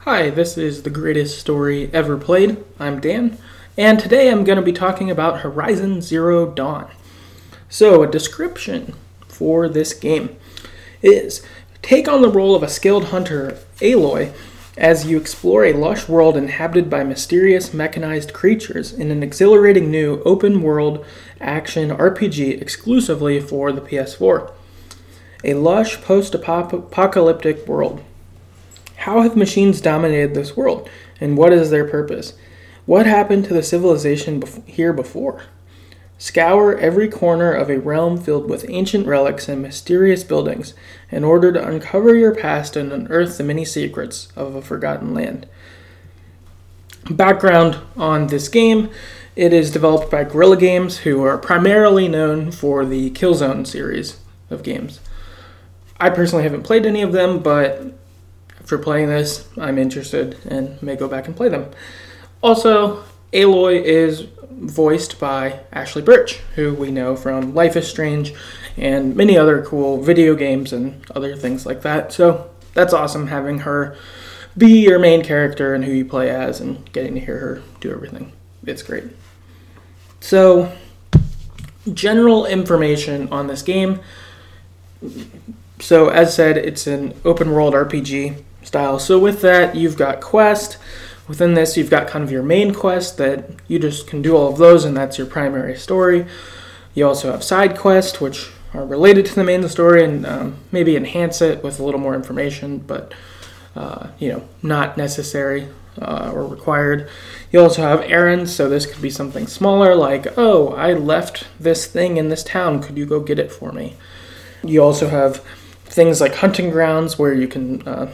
Hi, this is the greatest story ever played. I'm Dan, and today I'm going to be talking about Horizon Zero Dawn. So, a description for this game is take on the role of a skilled hunter, Aloy, as you explore a lush world inhabited by mysterious mechanized creatures in an exhilarating new open-world action RPG exclusively for the PS4. A lush post-apocalyptic world. How have machines dominated this world, and what is their purpose? What happened to the civilization here before? Scour every corner of a realm filled with ancient relics and mysterious buildings in order to uncover your past and unearth the many secrets of a forgotten land. Background on this game: it is developed by Guerrilla Games, who are primarily known for the Killzone series of games. I personally haven't played any of them, but after playing this, I'm interested and may go back and play them. Also, Aloy is voiced by Ashley Birch, who we know from Life is Strange and many other cool video games and other things like that. So that's awesome having her be your main character and who you play as and getting to hear her do everything. It's great. So, general information on this game. So, as said, it's an open world RPG style. So with that, you've got quest. Within this, you've got kind of your main quest that you just can do all of those, and that's your primary story. You also have side quests, which are related to the main story and maybe enhance it with a little more information, but not necessary or required. You also have errands, so this could be something smaller, like, oh, I left this thing in this town, could you go get it for me? You also have things like hunting grounds, where you can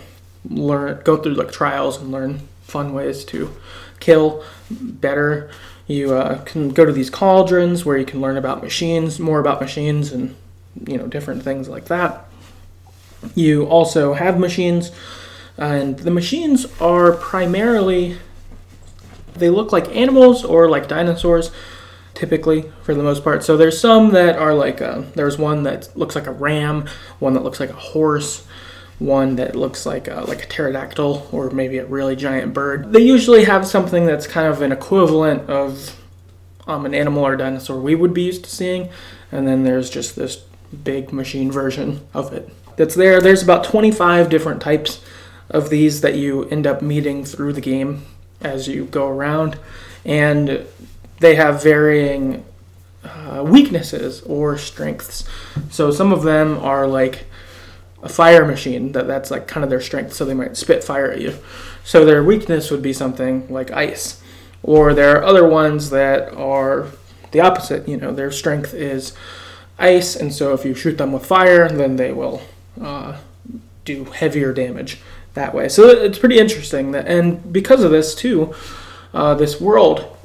go through like trials and learn fun ways to kill better. You can go to these cauldrons where you can learn about machines, more about machines, and different things like that. You also have machines, and the machines are primarily, they look like animals or like dinosaurs, typically, for the most part. So there's some that are like, there's one that looks like a ram, one that looks like a horse, one that looks like a pterodactyl or maybe a really giant bird. They usually have something that's kind of an equivalent of an animal or dinosaur we would be used to seeing, and then there's just this big machine version of it that's there. There's about 25 different types of these that you end up meeting through the game as you go around, and they have varying weaknesses or strengths. So some of them are like a fire machine, that's like kind of their strength, so they might spit fire at you. So their weakness would be something like ice. Or there are other ones that are the opposite, their strength is ice, and so if you shoot them with fire, then they will do heavier damage that way. So it's pretty interesting, and because of this too, this world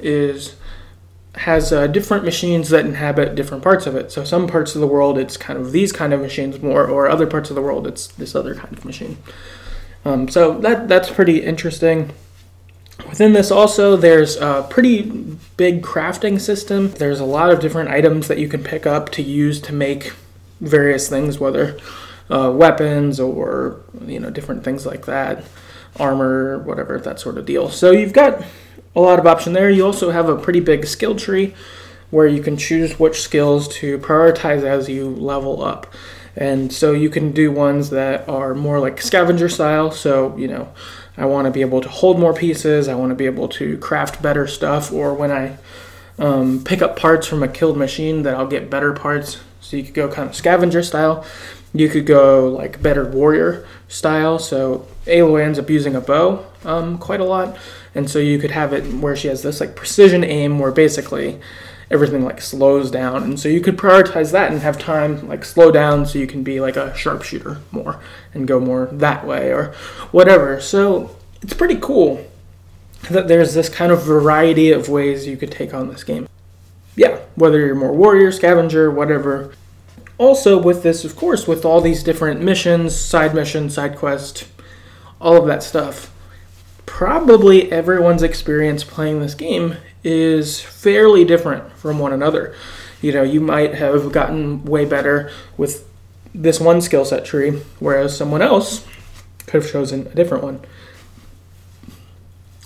has different machines that inhabit different parts of it. So some parts of the world, it's kind of these kind of machines more, or other parts of the world, it's this other kind of machine. So that's pretty interesting. Within this also, there's a pretty big crafting system. There's a lot of different items that you can pick up to use to make various things, whether weapons or different things like that, armor, whatever, that sort of deal. So you've got a lot of option there. You also have a pretty big skill tree where you can choose which skills to prioritize as you level up. And so you can do ones that are more like scavenger style. So, I want to be able to hold more pieces. I want to be able to craft better stuff. Or when I pick up parts from a killed machine, that I'll get better parts. So you could go kind of scavenger style. You could go like better warrior style. So Aloy ends up using a bow quite a lot. And so you could have it where she has this like precision aim where basically everything like slows down. And so you could prioritize that and have time like slow down so you can be like a sharpshooter more and go more that way or whatever. So it's pretty cool that there's this kind of variety of ways you could take on this game. Yeah, whether you're more warrior, scavenger, whatever. Also with this, of course, with all these different missions, side quest, all of that stuff, probably everyone's experience playing this game is fairly different from one another. You might have gotten way better with this one skill set tree, whereas someone else could have chosen a different one.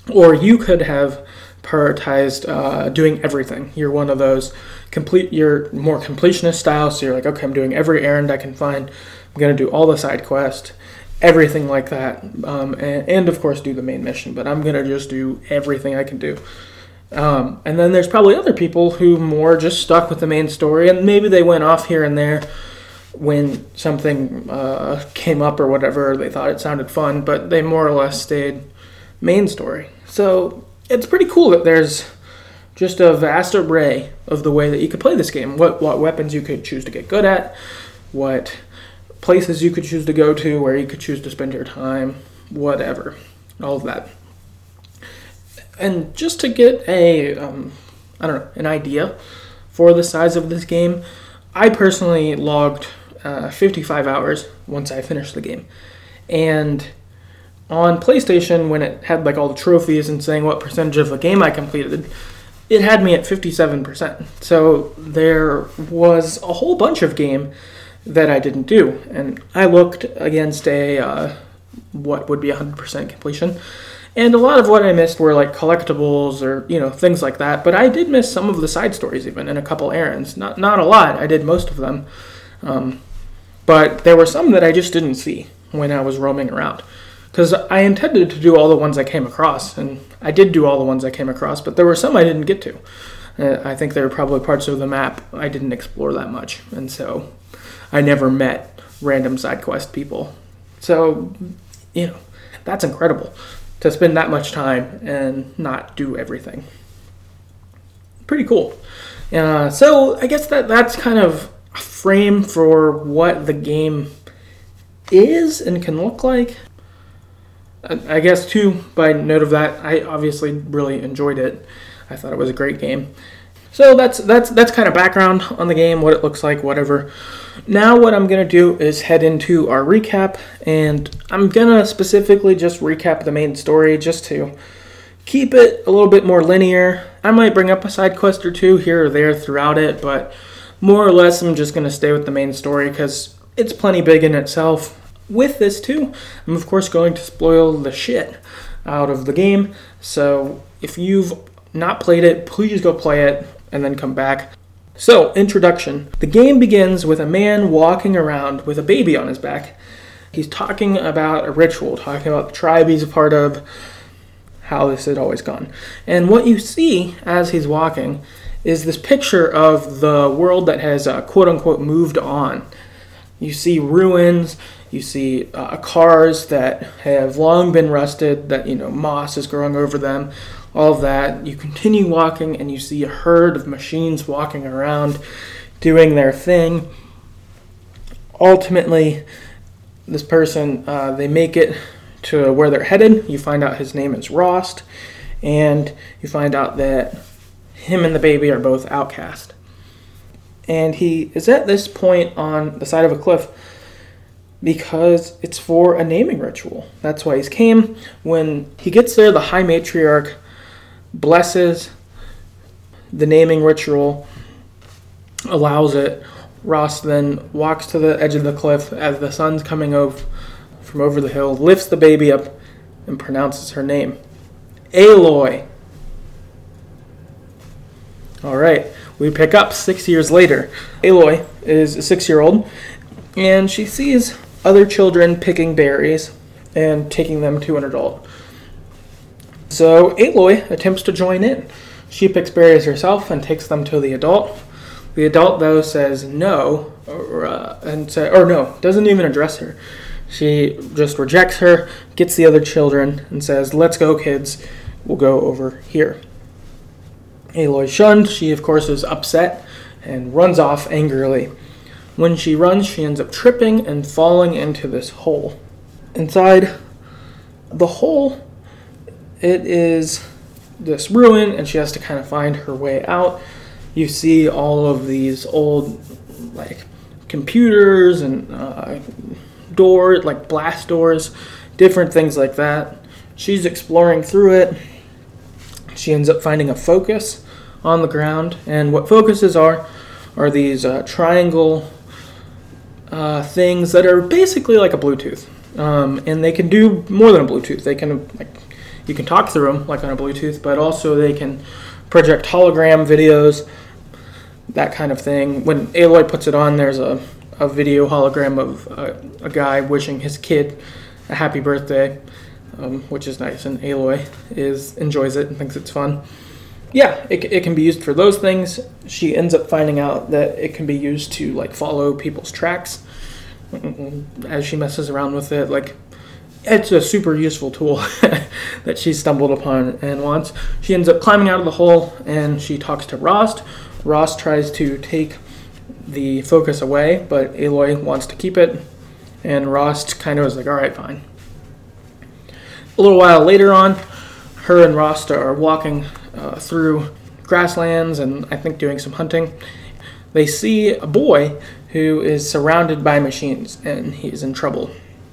Or you could have prioritized doing everything. You're one of those you're more completionist style, so you're like, okay, I'm doing every errand I can find. I'm going to do all the side quests, everything like that, and of course do the main mission, but I'm going to just do everything I can do. And then there's probably other people who more just stuck with the main story, and maybe they went off here and there when something came up or whatever, they thought it sounded fun, but they more or less stayed main story. So it's pretty cool that there's just a vast array of the way that you could play this game. What weapons you could choose to get good at, what places you could choose to go to, where you could choose to spend your time, whatever, all of that. And just to get an idea for the size of this game, I personally logged 55 hours once I finished the game. And on PlayStation, when it had like all the trophies and saying what percentage of the game I completed, it had me at 57%. So there was a whole bunch of game that I didn't do. And I looked against what would be 100% completion. And a lot of what I missed were like collectibles or, things like that. But I did miss some of the side stories even and a couple errands. Not a lot. I did most of them. But there were some that I just didn't see when I was roaming around. Because I intended to do all the ones I came across, and I did do all the ones I came across, but there were some I didn't get to. I think there were probably parts of the map I didn't explore that much, and so I never met random side quest people. So, that's incredible, to spend that much time and not do everything. Pretty cool. So I guess that's kind of a frame for what the game is and can look like. I guess, too, by note of that, I obviously really enjoyed it. I thought it was a great game. So that's kind of background on the game, what it looks like, whatever. Now what I'm going to do is head into our recap, and I'm going to specifically just recap the main story just to keep it a little bit more linear. I might bring up a side quest or two here or there throughout it, but more or less I'm just going to stay with the main story because it's plenty big in itself. With this too, I'm of course going to spoil the shit out of the game, so if you've not played it, please go play it and then come back. So, introduction. The game begins with a man walking around with a baby on his back. He's talking about a ritual, talking about the tribe he's a part of, how this had always gone. And what you see as he's walking is this picture of the world that has quote-unquote moved on. You see ruins, you see cars that have long been rusted, that, moss is growing over them, all of that. You continue walking and you see a herd of machines walking around, doing their thing. Ultimately, this person, they make it to where they're headed. You find out his name is Rost, and you find out that him and the baby are both outcast. And he is at this point on the side of a cliff because it's for a naming ritual. That's why he's came. When he gets there, the High Matriarch blesses the naming ritual, allows it. Ross then walks to the edge of the cliff as the sun's coming from over the hill, lifts the baby up, and pronounces her name. Aloy. All right. We pick up 6 years later. Aloy is a 6-year-old, and she sees other children picking berries and taking them to an adult. So Aloy attempts to join in. She picks berries herself and takes them to the adult. The adult, though, says no, doesn't even address her. She just rejects her, gets the other children, and says, "Let's go, kids. We'll go over here." Aloy's shunned. She, of course, is upset and runs off angrily. When she runs, she ends up tripping and falling into this hole. Inside the hole, it is this ruin, and she has to kind of find her way out. You see all of these old, computers and doors, blast doors, different things like that. She's exploring through it. She ends up finding a focus on the ground, and what focuses are these triangle things that are basically like a Bluetooth, and they can do more than a Bluetooth. They can you can talk through them like on a Bluetooth, but also they can project hologram videos, that kind of thing. When Aloy puts it on, there's a video hologram of a guy wishing his kid a happy birthday, which is nice, and Aloy enjoys it and thinks it's fun. Yeah, it can be used for those things. She ends up finding out that it can be used to like follow people's tracks as she messes around with it. Like, it's a super useful tool that she stumbled upon and wants. She ends up climbing out of the hole and she talks to Rost. Rost tries to take the focus away, but Aloy wants to keep it, and Rost kind of is like, all right, fine. A little while later on, her and Rost are walking through grasslands and I think doing some hunting. They see a boy who is surrounded by machines and he's in trouble.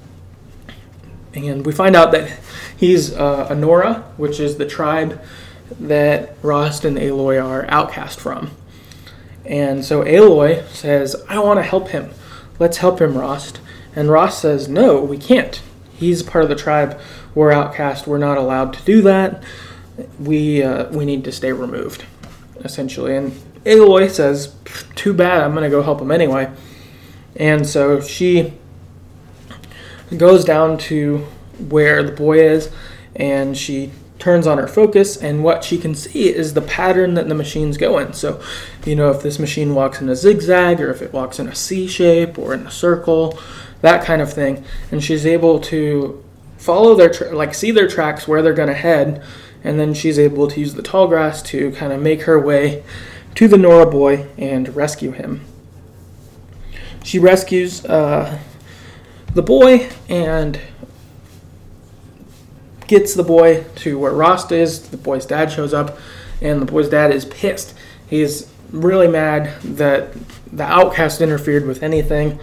And we find out that he's a Nora, which is the tribe that Rost and Aloy are outcast from. And so Aloy says, I want to help him. Let's help him, Rost. And Rost says, no, we can't. He's part of the tribe. We're outcast. We're not allowed to do that. We need to stay removed, essentially. And Aloy says, too bad, I'm going to go help him anyway. And so she goes down to where the boy is, and she turns on her focus, and what she can see is the pattern that the machines go in. So, if this machine walks in a zigzag, or if it walks in a C shape, or in a circle, that kind of thing. And she's able to follow their, see their tracks, where they're going to head, and then she's able to use the tall grass to kind of make her way to the Nora boy and rescue him. She rescues the boy and gets the boy to where Rost is. The boy's dad shows up, and the boy's dad is pissed. He's really mad that the outcast interfered with anything.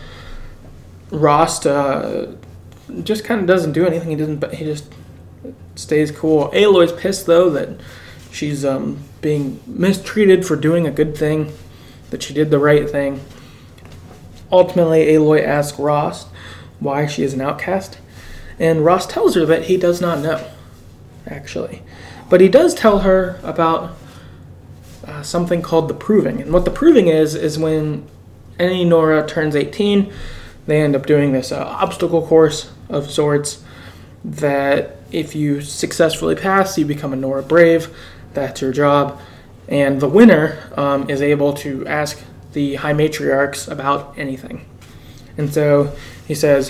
Rost just kind of doesn't do anything. He just stays cool. Aloy's pissed though that she's being mistreated for doing a good thing, that she did the right thing. Ultimately, Aloy asks Rost why she is an outcast, and Rost tells her that he does not know, actually. But he does tell her about something called the Proving. And what the Proving is when any Nora turns 18, they end up doing this obstacle course of sorts that if you successfully pass, you become a Nora Brave. That's your job. And the winner is able to ask the High Matriarchs about anything. And so he says,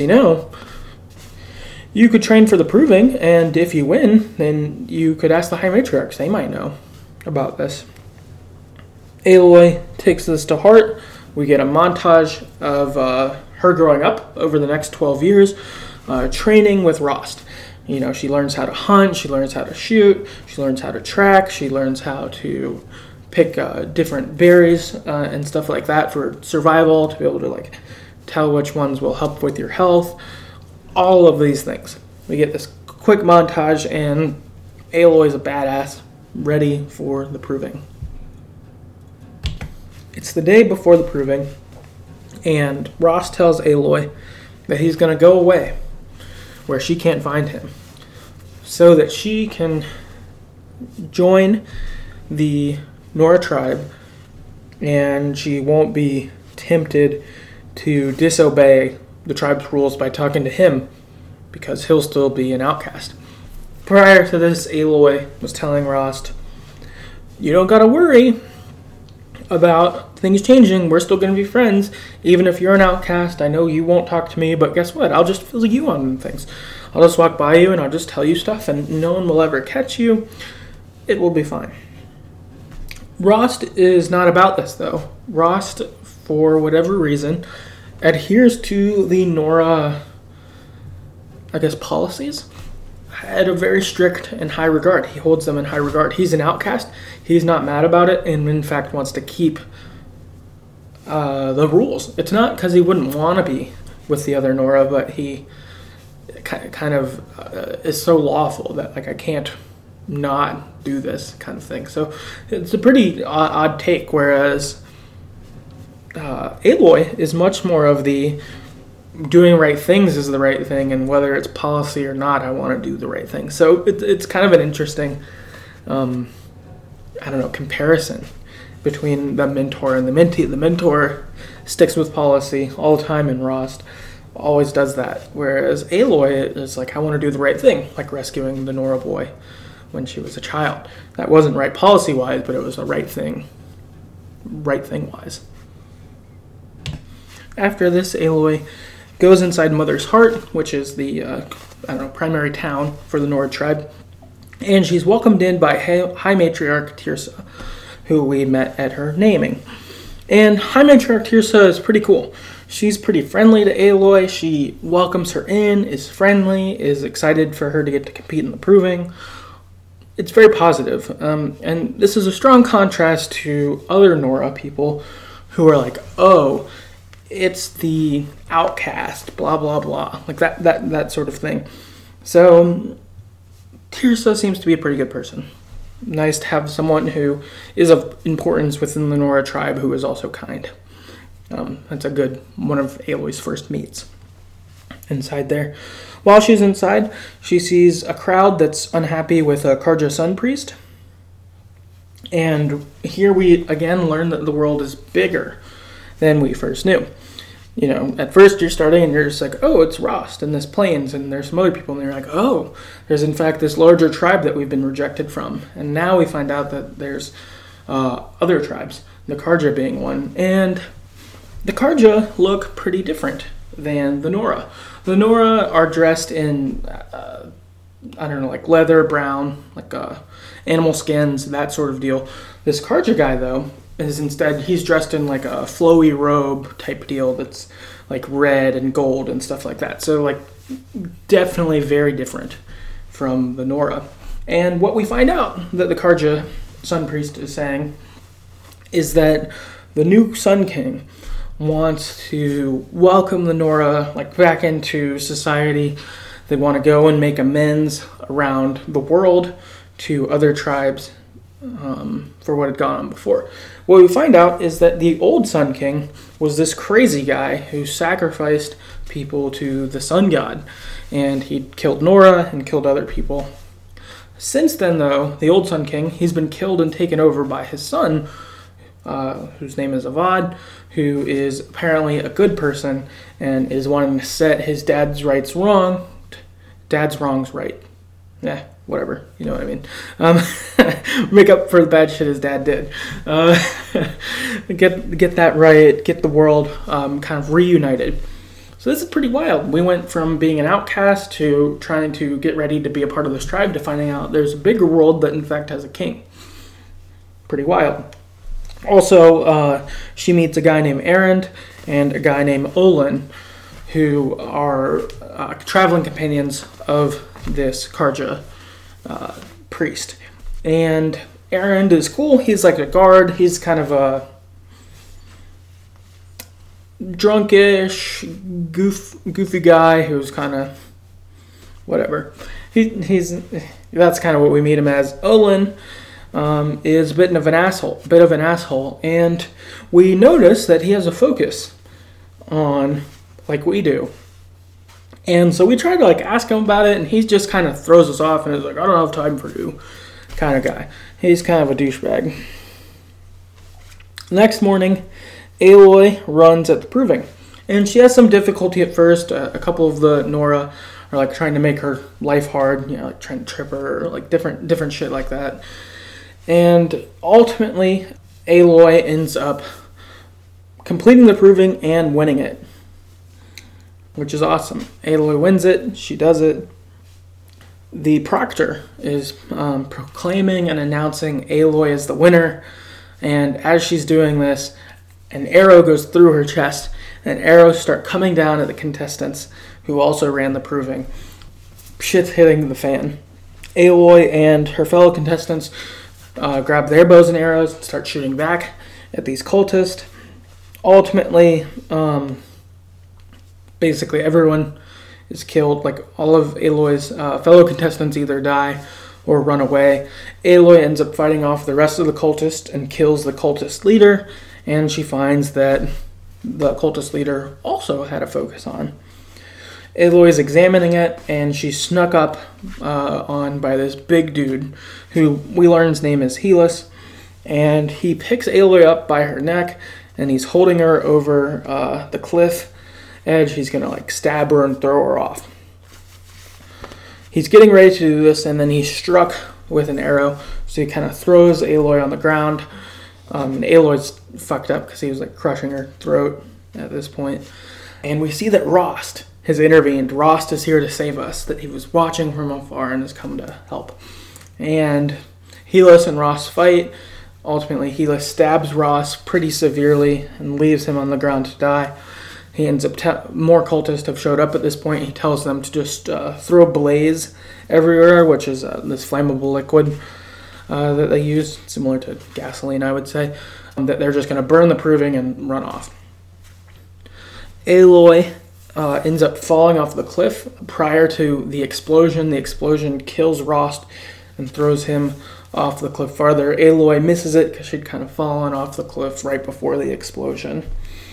you could train for the Proving, and if you win, then you could ask the High Matriarchs. They might know about this. Aloy takes this to heart. We get a montage of her growing up over the next 12 years, training with Rost. She learns how to hunt, she learns how to shoot, she learns how to track, she learns how to pick different berries and stuff like that for survival, to be able to tell which ones will help with your health. All of these things. We get this quick montage, and Aloy's a badass, ready for the Proving. It's the day before the Proving, and Rost tells Aloy that he's going to go away where she can't find him, so that she can join the Nora tribe, and she won't be tempted to disobey the tribe's rules by talking to him, because he'll still be an outcast. Prior to this, Aloy was telling Rost, you don't gotta worry about things changing. We're still going to be friends. Even if you're an outcast, I know you won't talk to me, but guess what? I'll just fill you on things. I'll just walk by you and I'll just tell you stuff, and no one will ever catch you. It will be fine. Rost is not about this, though. Rost, for whatever reason, adheres to the Nora, policies at a very strict and high regard. He holds them in high regard. He's an outcast. He's not mad about it, and in fact wants to keep the rules. It's not because he wouldn't want to be with the other Nora, but he kind of is so lawful that I can't not do this kind of thing. So it's a pretty odd take, whereas Aloy is much more of the doing right things is the right thing, and whether it's policy or not, I want to do the right thing. So it's kind of an interesting, comparison between the mentor and the mentee. The mentor sticks with policy all the time, and Rost always does that. Whereas Aloy is like, I want to do the right thing, like rescuing the Nora boy when she was a child. That wasn't right policy-wise, but it was the right thing-wise. After this, Aloy goes inside Mother's Heart, which is the primary town for the Nora tribe, and she's welcomed in by High Matriarch Teersa, who we met at her naming. And High Matriarch Teersa is pretty cool. She's pretty friendly to Aloy. She welcomes her in, is friendly, is excited for her to get to compete in the proving. It's very positive. And this is a strong contrast to other Nora people who are like, oh, it's the outcast, blah, blah, blah. Like that sort of thing. So Teersa seems to be a pretty good person. Nice to have someone who is of importance within the Nora tribe who is also kind. That's a good one of Aloy's first meets inside there. While she's inside, she sees a crowd that's unhappy with a Carja Sun Priest. And here we again learn that the world is bigger than we first knew. You know, at first you're starting and you're just like, oh, it's Rost and this Plains and there's some other people. And you're like, oh, there's in fact this larger tribe that we've been rejected from. And now we find out that there's other tribes, the Carja being one. And the Carja look pretty different than the Nora. The Nora are dressed in, like leather, brown, like animal skins, that sort of deal. This Carja guy, though, is instead, he's dressed in like a flowy robe type deal that's like red and gold and stuff like that. So like definitely very different from the Nora. And what we find out that the Carja Sun Priest is saying is that the new Sun King wants to welcome the Nora like back into society. They want to go and make amends around the world to other tribes for what had gone on before. What we find out is that the old Sun King was this crazy guy who sacrificed people to the sun god, and he killed Nora and killed other people. Since then, though, the old Sun King, he's been killed and taken over by his son, whose name is Avad, who is apparently a good person and is wanting to set his dad's wrongs right. Whatever, you know what I mean. Make up for the bad shit his dad did. Get that right, get the world kind of reunited. So this is pretty wild. We went from being an outcast to trying to get ready to be a part of this tribe to finding out there's a bigger world that in fact has a king. Pretty wild. Also, she meets a guy named Erend and a guy named Olin, who are traveling companions of this Carja priest. And Erend is cool. He's like a guard. He's kind of a drunkish, goofy guy who's kind of whatever. That's kind of what we meet him as. Olin is a bit of an asshole, and we notice that he has a focus on like we do. And so we try to like ask him about it, and he just kind of throws us off and is like, I don't have time for you kind of guy. He's kind of a douchebag. Next morning, Aloy runs at the proving, and she has some difficulty at first. A couple of the Nora are like trying to make her life hard, like trying to trip her, or like different shit like that. And ultimately, Aloy ends up completing the proving and winning it, which is awesome. Aloy wins it. She does it. The proctor is proclaiming and announcing Aloy as the winner. And as she's doing this, an arrow goes through her chest, and arrows start coming down at the contestants who also ran the proving. Shit's hitting the fan. Aloy and her fellow contestants grab their bows and arrows and start shooting back at these cultists. Ultimately, basically everyone is killed. Like all of Aloy's fellow contestants either die or run away. Aloy ends up fighting off the rest of the cultists and kills the cultist leader, and she finds that the cultist leader also had a focus on. Aloy's examining it, and she's snuck up on by this big dude, who we learn his name is Helis, and he picks Aloy up by her neck, and he's holding her over the cliff edge. He's gonna like stab her and throw her off. He's getting ready to do this, and then he's struck with an arrow, so he kind of throws Aloy on the ground. And Aloy's fucked up because he was like crushing her throat at this point. And we see that Rost has intervened. Rost is here to save us, that he was watching from afar and has come to help. And Helis and Rost fight. Ultimately, Helis stabs Rost pretty severely and leaves him on the ground to die. He ends up, more cultists have showed up at this point. He tells them to just throw blaze everywhere, which is this flammable liquid that they use, similar to gasoline, I would say, that they're just going to burn the proving and run off. Aloy ends up falling off the cliff prior to the explosion. The explosion kills Rost and throws him off the cliff farther. Aloy misses it because she'd kind of fallen off the cliff right before the explosion.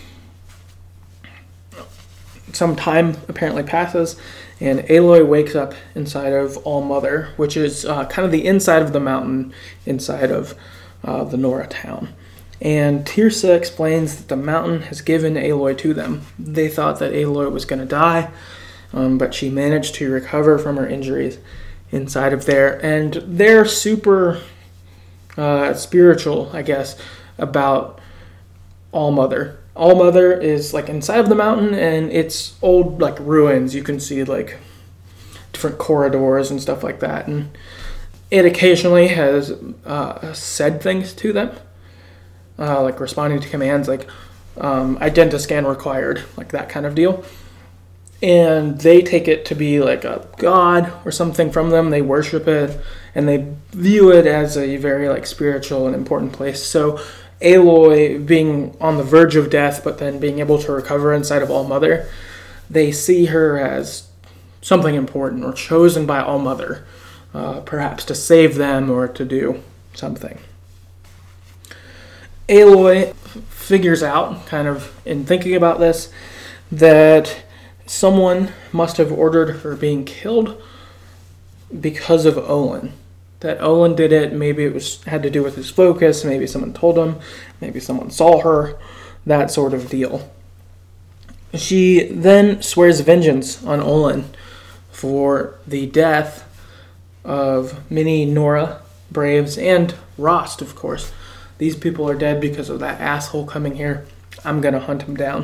Some time apparently passes, and Aloy wakes up inside of All-Mother, which is kind of the inside of the mountain, inside of the Nora town. And Teersa explains that the mountain has given Aloy to them. They thought that Aloy was going to die, but she managed to recover from her injuries inside of there. And they're super spiritual, I guess, about All-Mother. All-Mother is like inside of the mountain, and it's old like ruins. You can see like different corridors and stuff like that. And it occasionally has said things to them, like responding to commands, like identiscan required, like that kind of deal. And they take it to be like a god or something from them. They worship it, and they view it as a very like spiritual and important place. So Aloy being on the verge of death, but then being able to recover inside of All-Mother, they see her as something important or chosen by All-Mother, perhaps to save them or to do something. Aloy figures out, kind of in thinking about this, that someone must have ordered her being killed because of Olin. That Olin did it. Maybe it had to do with his focus. Maybe someone told him. Maybe someone saw her. That sort of deal. She then swears vengeance on Olin for the death of many Nora Braves and Rost, of course. These people are dead because of that asshole coming here. I'm going to hunt him down.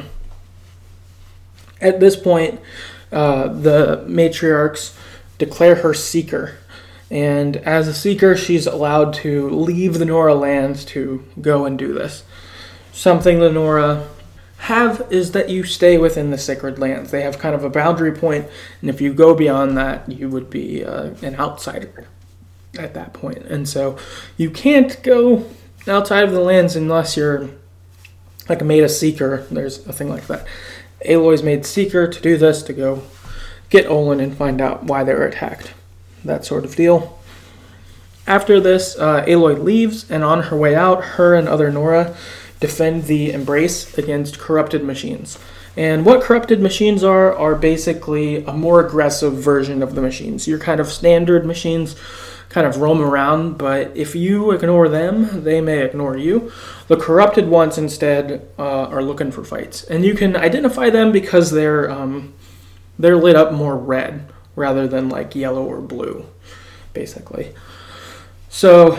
At this point, the matriarchs declare her seeker. And as a seeker, she's allowed to leave the Nora lands to go and do this. Something the Nora have is that you stay within the sacred lands. They have kind of a boundary point, and if you go beyond that, you would be an outsider at that point. And so you can't go outside of the lands unless you're like made a seeker. There's a thing like that. Aloy's made seeker to do this, to go get Olin and find out why they were attacked. That sort of deal. After this, Aloy leaves, and on her way out, her and other Nora defend the Embrace against corrupted machines. And what corrupted machines are basically a more aggressive version of the machines. Your kind of standard machines kind of roam around, but if you ignore them, they may ignore you. The corrupted ones instead are looking for fights. And you can identify them because they're lit up more red rather than like yellow or blue, basically. So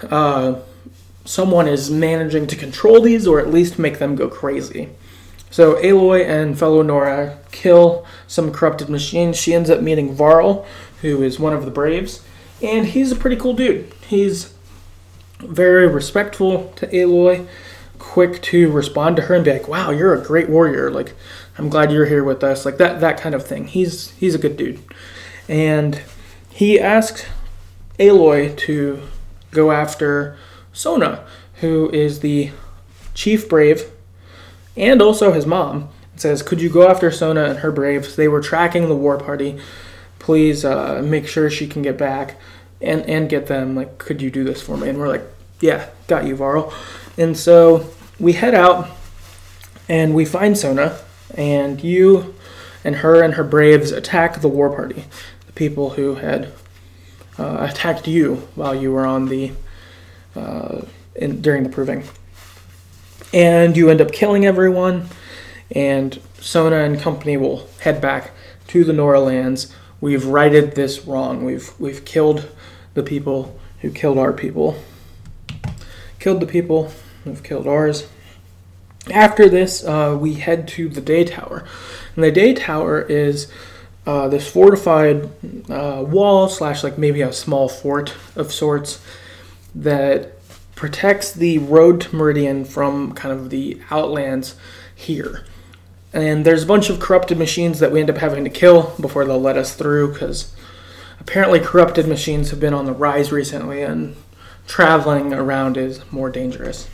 someone is managing to control these, or at least make them go crazy. So Aloy and fellow Nora kill some corrupted machines. She ends up meeting Varl, who is one of the Braves, and he's a pretty cool dude. He's very respectful to Aloy, quick to respond to her and be like, wow, you're a great warrior. Like, I'm glad you're here with us. Like that kind of thing. He's a good dude. And he asks Aloy to go after Sona, who is the chief brave, and also his mom. It says, could you go after Sona and her braves? They were tracking the war party. Please make sure she can get back and get them. Like, could you do this for me? And we're like, yeah, got you, Varl. And so we head out and we find Sona, and you and her braves attack the war party, the people who had attacked you while you were on the during the proving. And you end up killing everyone, and Sona and company will head back to the Nora lands. We've righted this wrong. We've killed the people who killed our people. Killed the people who've killed ours. After this, we head to the Day Tower. And the Day Tower is this fortified wall / like maybe a small fort of sorts that protects the road to Meridian from kind of the outlands here. And there's a bunch of corrupted machines that we end up having to kill before they'll let us through, because apparently corrupted machines have been on the rise recently, and traveling around is more dangerous.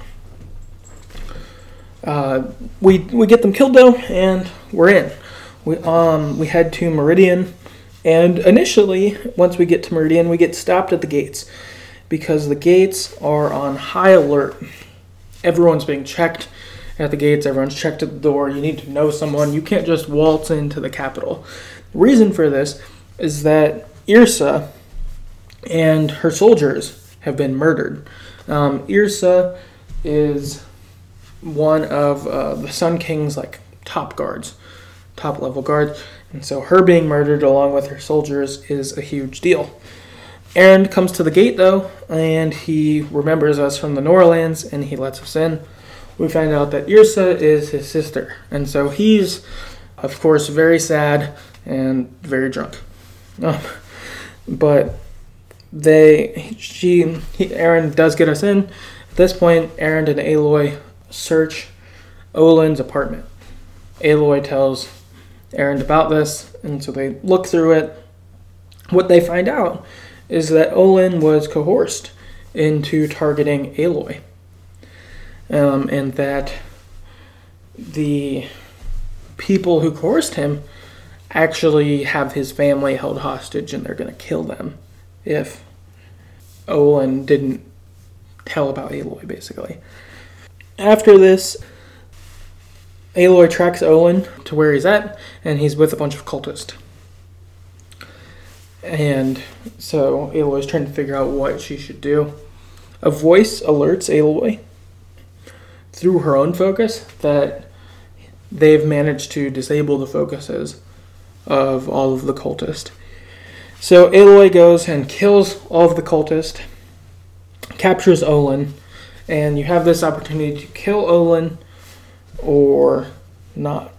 We get them killed though, and we're in. We head to Meridian, and initially, once we get to Meridian, we get stopped at the gates, because the gates are on high alert. Everyone's being checked at the gates. Everyone's checked at the door. You need to know someone. You can't just waltz into the capital. The reason for this is that Yrsa and her soldiers have been murdered. Yrsa is one of the Sun King's top level guards, and so her being murdered along with her soldiers is a huge deal. Erend comes to the gate though, and he remembers us from the Nora lands, and he lets us in. We find out that Yrsa is his sister, and so he's, of course, very sad and very drunk. But Erend does get us in. At this point, Erend and Aloy search Olin's apartment. Aloy tells Erend about this, and so they look through it. What they find out is that Olin was coerced into targeting Aloy. And that the people who coerced him actually have his family held hostage, and they're going to kill them if Olin didn't tell about Aloy, basically. After this, Aloy tracks Olin to where he's at, and he's with a bunch of cultists. And so Aloy's trying to figure out what she should do. A voice alerts Aloy through her own focus that they've managed to disable the focuses of all of the cultists. So Aloy goes and kills all of the cultists, captures Olin, and you have this opportunity to kill Olin or not.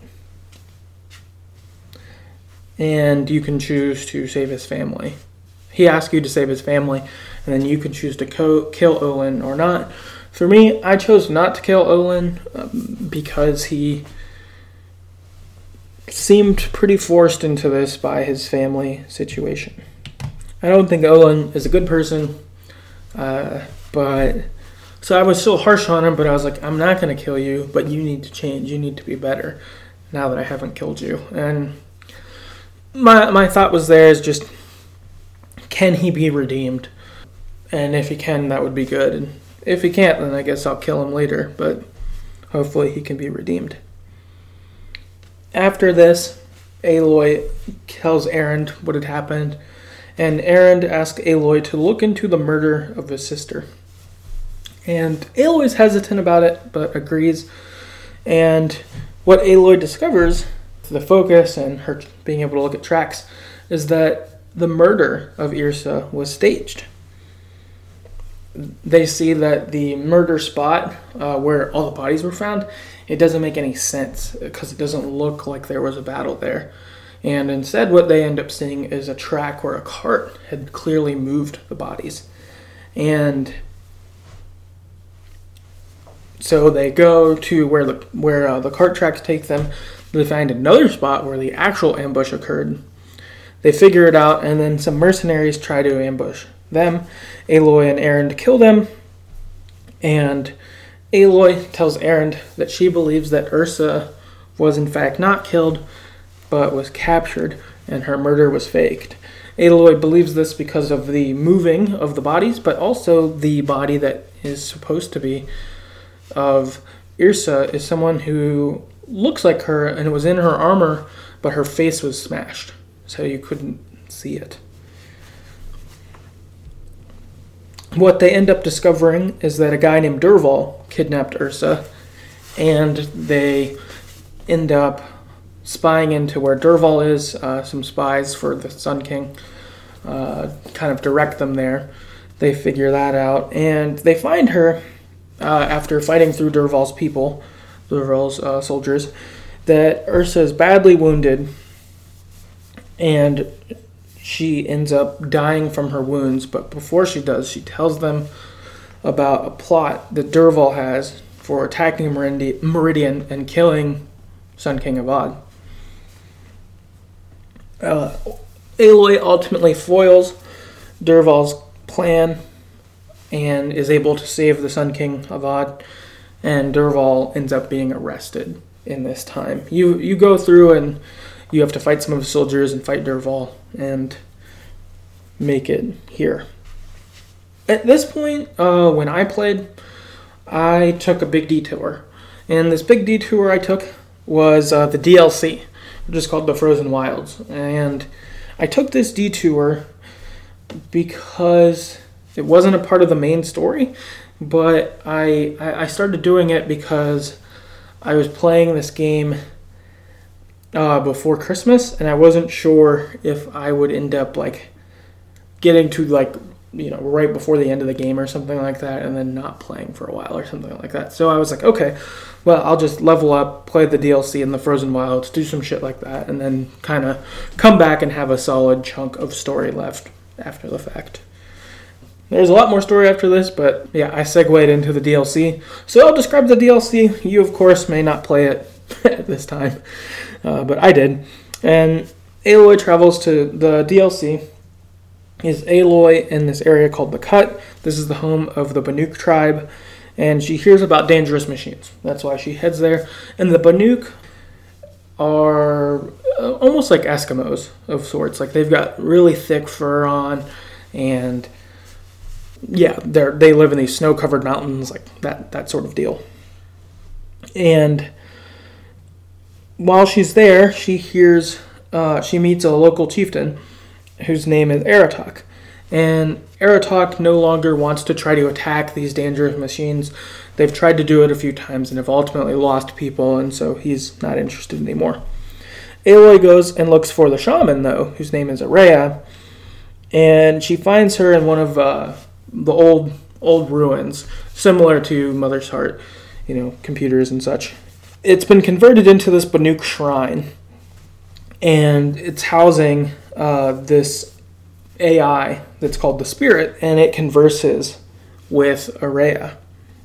And you can choose to save his family. He asks you to save his family, and then you can choose to kill Olin or not. For me, I chose not to kill Olin because he seemed pretty forced into this by his family situation. I don't think Olin is a good person, but so I was still harsh on him, but I was like, I'm not going to kill you, but you need to change. You need to be better now that I haven't killed you. And my thought was there is just, can he be redeemed? And if he can, that would be good. And if he can't, then I guess I'll kill him later, but hopefully he can be redeemed. After this, Aloy tells Erend what had happened, and Erend asks Aloy to look into the murder of his sister. And Aloy's hesitant about it, but agrees. And what Aloy discovers, the focus and her being able to look at tracks, is that the murder of Yrsa was staged. They see that the murder spot where all the bodies were found, it doesn't make any sense because it doesn't look like there was a battle there. And instead what they end up seeing is a track where a cart had clearly moved the bodies. And so they go to where the cart tracks take them. They find another spot where the actual ambush occurred. They figure it out, and then some mercenaries try to ambush them. Aloy and Erend kill them, and Aloy tells Erend that she believes that Yrsa was in fact not killed, but was captured, and her murder was faked. Aloy believes this because of the moving of the bodies, but also the body that is supposed to be of Yrsa is someone who looks like her and was in her armor, but her face was smashed, so you couldn't see it. What they end up discovering is that a guy named Dervahl kidnapped Ursa, and they end up spying into where Dervahl is. Some spies for the Sun King kind of direct them there. They figure that out, and they find her after fighting through Dervahl's soldiers, that Ursa is badly wounded, and she ends up dying from her wounds. But before she does, she tells them about a plot that Dervahl has for attacking Meridian and killing Sun King Avad. Aloy ultimately foils Dervahl's plan and is able to save the Sun King Avad, and Dervahl ends up being arrested in this time. You go through and you have to fight some of the soldiers and fight Dervahl and make it here. At this point, when I played, I took a big detour. And this big detour I took was the DLC, which is called The Frozen Wilds. And I took this detour because it wasn't a part of the main story, but I started doing it because I was playing this game before Christmas, and I wasn't sure if I would end up getting to right before the end of the game or something like that, and then not playing for a while or something like that. So I was like, okay, well, I'll just level up, play the DLC in the Frozen Wilds, do some shit like that, and then kind of come back and have a solid chunk of story left after the fact. There's a lot more story after this, but yeah, I segued into the DLC. So I'll describe the DLC. You, of course, may not play it at this time, but I did. And Aloy travels to the DLC. Is Aloy in this area called the Cut. This is the home of the Banuk tribe, and she hears about dangerous machines. That's why she heads there. And the Banuk are almost like Eskimos of sorts. They've got really thick fur on, and yeah, they live in these snow-covered mountains, that sort of deal. And while she's there, she meets a local chieftain whose name is Aratak. And Aratak no longer wants to try to attack these dangerous machines. They've tried to do it a few times and have ultimately lost people, and so he's not interested anymore. Aloy goes and looks for the shaman, though, whose name is Areya, and she finds her in one of the old ruins, similar to Mother's Heart, computers and such. It's been converted into this Banuk shrine, and it's housing this AI that's called the Spirit, and it converses with Areya.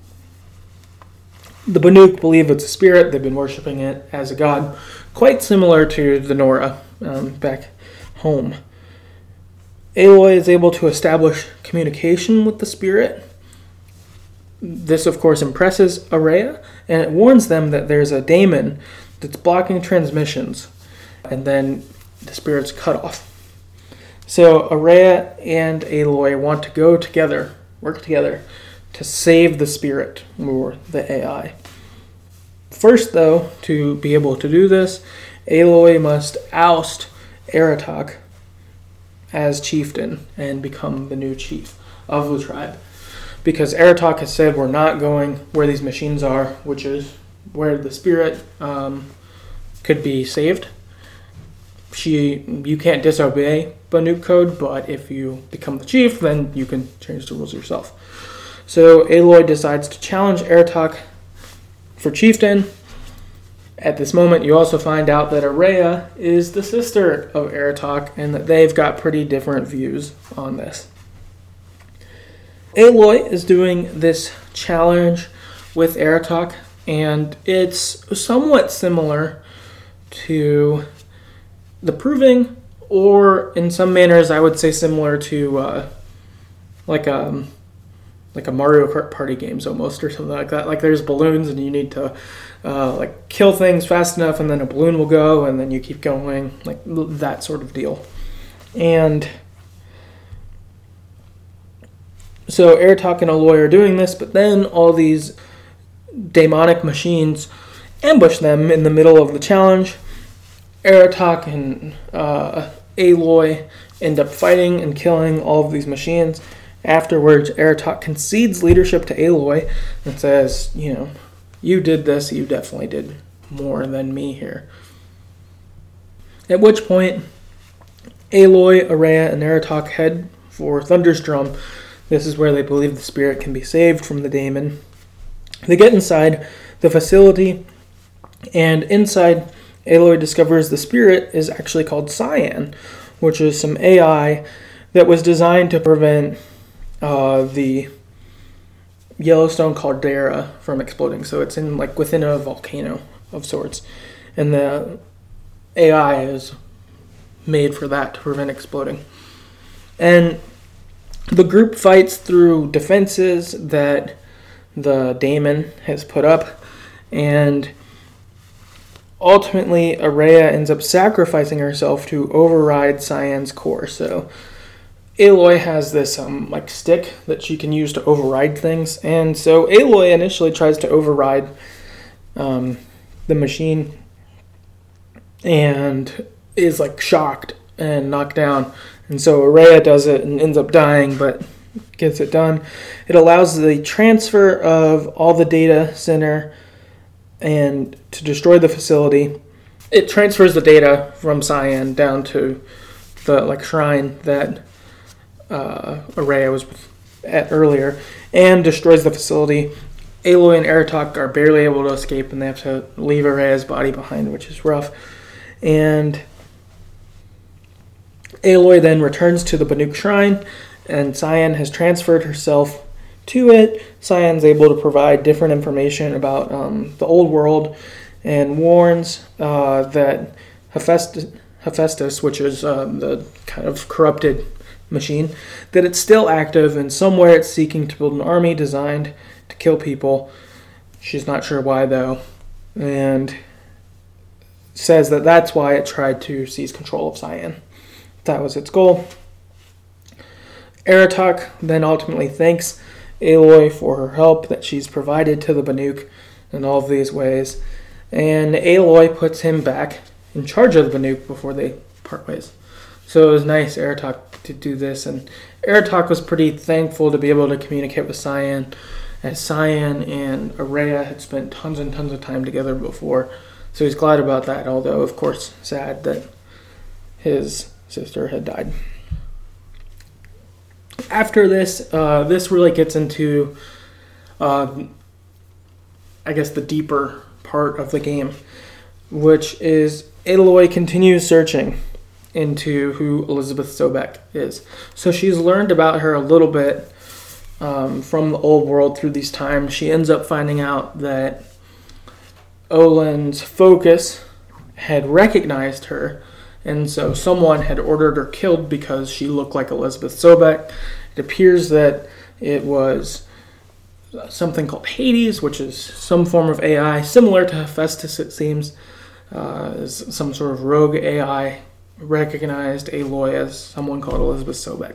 The Banuk believe it's a spirit. They've been worshipping it as a god, quite similar to the Nora back home. Aloy is able to establish communication with the spirit. This, of course, impresses Areya, and it warns them that there's a daemon that's blocking transmissions, and then the spirit's cut off. So Areya and Aloy want to work together, to save the spirit, or the AI. First, though, to be able to do this, Aloy must oust Aratak as chieftain and become the new chief of the tribe. Because Aratak has said we're not going where these machines are, which is where the spirit could be saved. You can't disobey Banuk code, but if you become the chief, then you can change the rules yourself. So Aloy decides to challenge Aratak for chieftain. At this moment, you also find out that Areya is the sister of Aratak, and that they've got pretty different views on this. Aloy is doing this challenge with Aratak, and it's somewhat similar to the Proving, or in some manners, I would say similar to like a Mario Kart Party games almost, or something like that. Like there's balloons, and you need to kill things fast enough, and then a balloon will go, and then you keep going, like that sort of deal. And so Aratak and Aloy are doing this, but then all these demonic machines ambush them in the middle of the challenge. Aratok and Aloy end up fighting and killing all of these machines. Afterwards, Aratok concedes leadership to Aloy and says, you did this, you definitely did more than me here. At which point, Aloy, Araya, and Aratok head for Thunder's Drum. This is where they believe the spirit can be saved from the daemon. They get inside the facility, and inside, Aloy discovers the spirit is actually called Cyan, which is some AI that was designed to prevent the Yellowstone caldera from exploding. So it's within a volcano of sorts, and the AI is made for that to prevent exploding. And the group fights through defenses that the daemon has put up, and ultimately Araya ends up sacrificing herself to override Cyan's core. So Aloy has this stick that she can use to override things, and so Aloy initially tries to override the machine and is shocked and knocked down, and so Araya does it and ends up dying, but gets it done. It allows the transfer of all the data center and to destroy the facility. It transfers the data from Cyan down to the shrine that Araya was at earlier, and destroys the facility. Aloy and Aratok are barely able to escape, and they have to leave Araya's body behind, which is rough. And Aloy then returns to the Banuk Shrine, and Cyan has transferred herself to it. Cyan's able to provide different information about the old world, and warns that Hephaestus, which is the kind of corrupted machine, that it's still active, and somewhere it's seeking to build an army designed to kill people. She's not sure why, though, and says that that's why it tried to seize control of Cyan. That was its goal. Aratok then ultimately thanks Aloy for her help that she's provided to the Banuk in all of these ways, and Aloy puts him back in charge of the Banuk before they part ways. So it was nice, Aratok, to do this, and Aratok was pretty thankful to be able to communicate with Cyan, as Cyan and Araya had spent tons and tons of time together before, so he's glad about that, although, of course, sad that his sister had died. After this, this really gets into, the deeper part of the game, which is Aloy continues searching into who Elizabeth Sobek is. So she's learned about her a little bit from the old world through these times. She ends up finding out that Olin's focus had recognized her, and so someone had ordered her killed because she looked like Elizabeth Sobek. It appears that it was something called Hades, which is some form of AI, similar to Hephaestus, it seems. Is some sort of rogue AI recognized Aloy as someone called Elizabeth Sobek.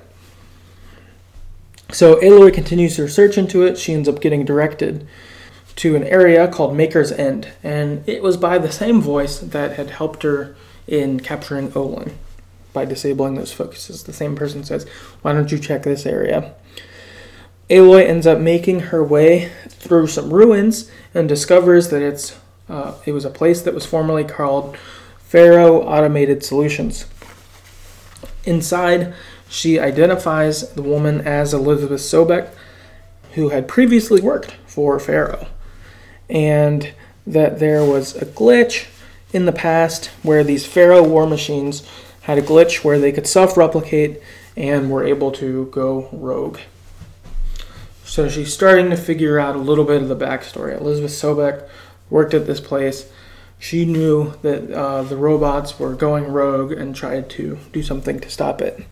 So Aloy continues her search into it. She ends up getting directed to an area called Maker's End, and it was by the same voice that had helped her in capturing Olin by disabling those focuses. The same person says, why don't you check this area? Aloy ends up making her way through some ruins and discovers that it was a place that was formerly called Pharaoh Automated Solutions. Inside, she identifies the woman as Elizabeth Sobek, who had previously worked for Pharaoh, and that there was a glitch in the past where these Pharaoh war machines had a glitch where they could self-replicate and were able to go rogue. So she's starting to figure out a little bit of the backstory. Elizabeth Sobek worked at this place. She knew that the robots were going rogue and tried to do something to stop it.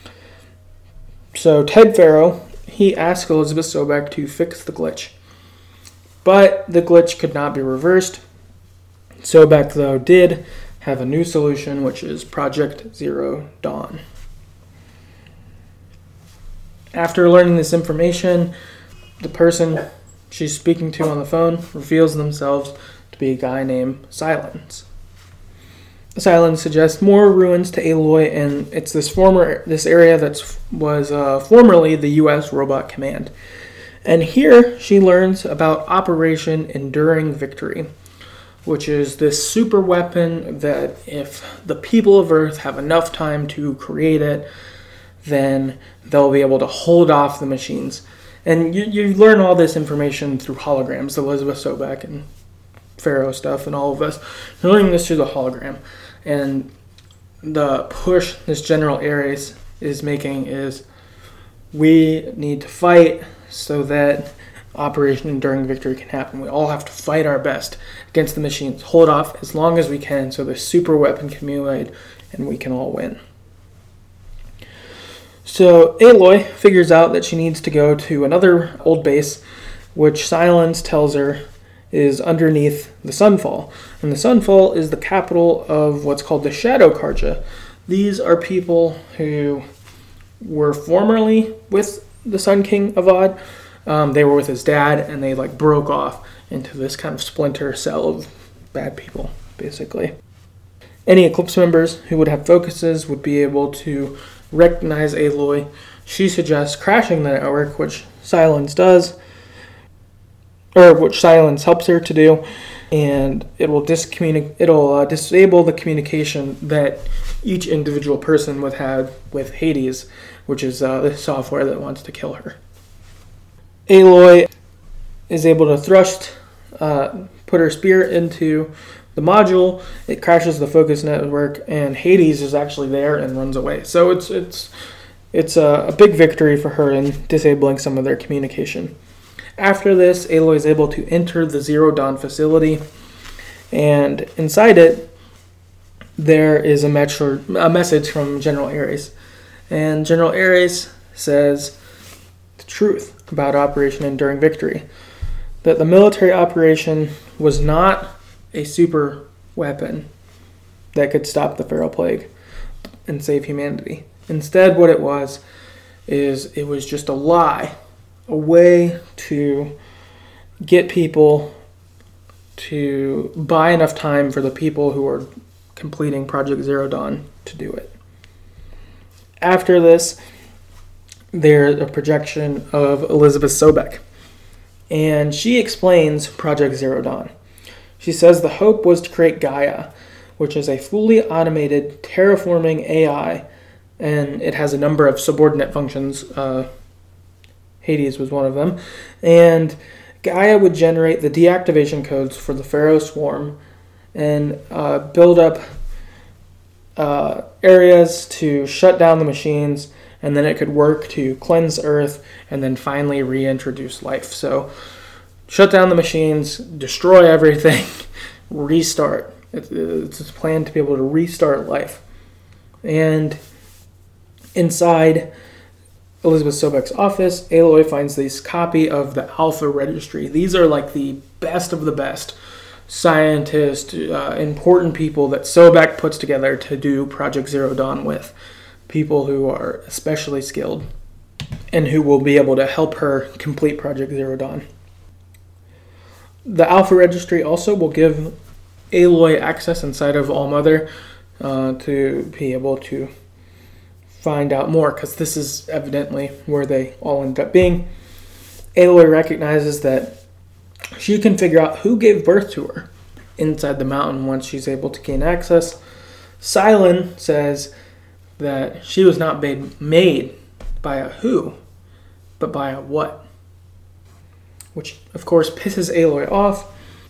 So Ted Pharaoh, he asked Elizabeth Sobek to fix the glitch. But the glitch could not be reversed. Sobek, though, did have a new solution, which is Project Zero Dawn. After learning this information, the person she's speaking to on the phone reveals themselves to be a guy named Silence. Sylens suggests more ruins to Aloy, and it's this area that was formerly the U.S. Robot Command. And here she learns about Operation Enduring Victory, which is this super weapon that if the people of Earth have enough time to create it, then they'll be able to hold off the machines. And you learn all this information through holograms, Elizabeth Sobek and Pharaoh stuff and all of us. You're learning this through the hologram. And the push this General Ares is making is we need to fight so that Operation Enduring Victory can happen. We all have to fight our best against the machines, hold off as long as we can so the super weapon can be made and we can all win. So Aloy figures out that she needs to go to another old base, which Sylens tells her is underneath the Sunfall. And the Sunfall is the capital of what's called the Shadow Carja. These are people who were formerly with the Sun King Avad. They were with his dad, and they broke off into this kind of splinter cell of bad people, basically. Any Eclipse members who would have focuses would be able to recognize Aloy. She suggests crashing the network, which Sylens does, or which Sylens helps her to do, and it'll disable the communication that each individual person would have with Hades, which is the software that wants to kill her. Aloy is able to put her spear into the module. It crashes the focus network, and Hades is actually there and runs away. So it's a big victory for her in disabling some of their communication. After this, Aloy is able to enter the Zero Dawn facility, and inside it, there is a message from General Ares. And General Ares says the truth about Operation Enduring Victory, that the military operation was not a super weapon that could stop the Pharaoh Plague and save humanity. Instead, what it was just a lie, a way to get people to buy enough time for the people who are completing Project Zero Dawn to do it. After this, there's a projection of Elizabeth Sobek, and she explains Project Zero Dawn. She says the hope was to create Gaia, which is a fully automated terraforming AI, and it has a number of subordinate functions. Hades was one of them. And Gaia would generate the deactivation codes for the Pharaoh Swarm and build up areas to shut down the machines, and then it could work to cleanse Earth and then finally reintroduce life. So shut down the machines, destroy everything, restart. It's a plan to be able to restart life. And inside Elizabeth Sobek's office, Aloy finds this copy of the Alpha Registry. These are the best of the best scientists, important people that Sobek puts together to do Project Zero Dawn with. People who are especially skilled and who will be able to help her complete Project Zero Dawn. The Alpha Registry also will give Aloy access inside of All-Mother to be able to find out more, because this is evidently where they all end up being. Aloy recognizes that she can figure out who gave birth to her inside the mountain once she's able to gain access. Sylens says that she was not made by a who, but by a what. Which, of course, pisses Aloy off.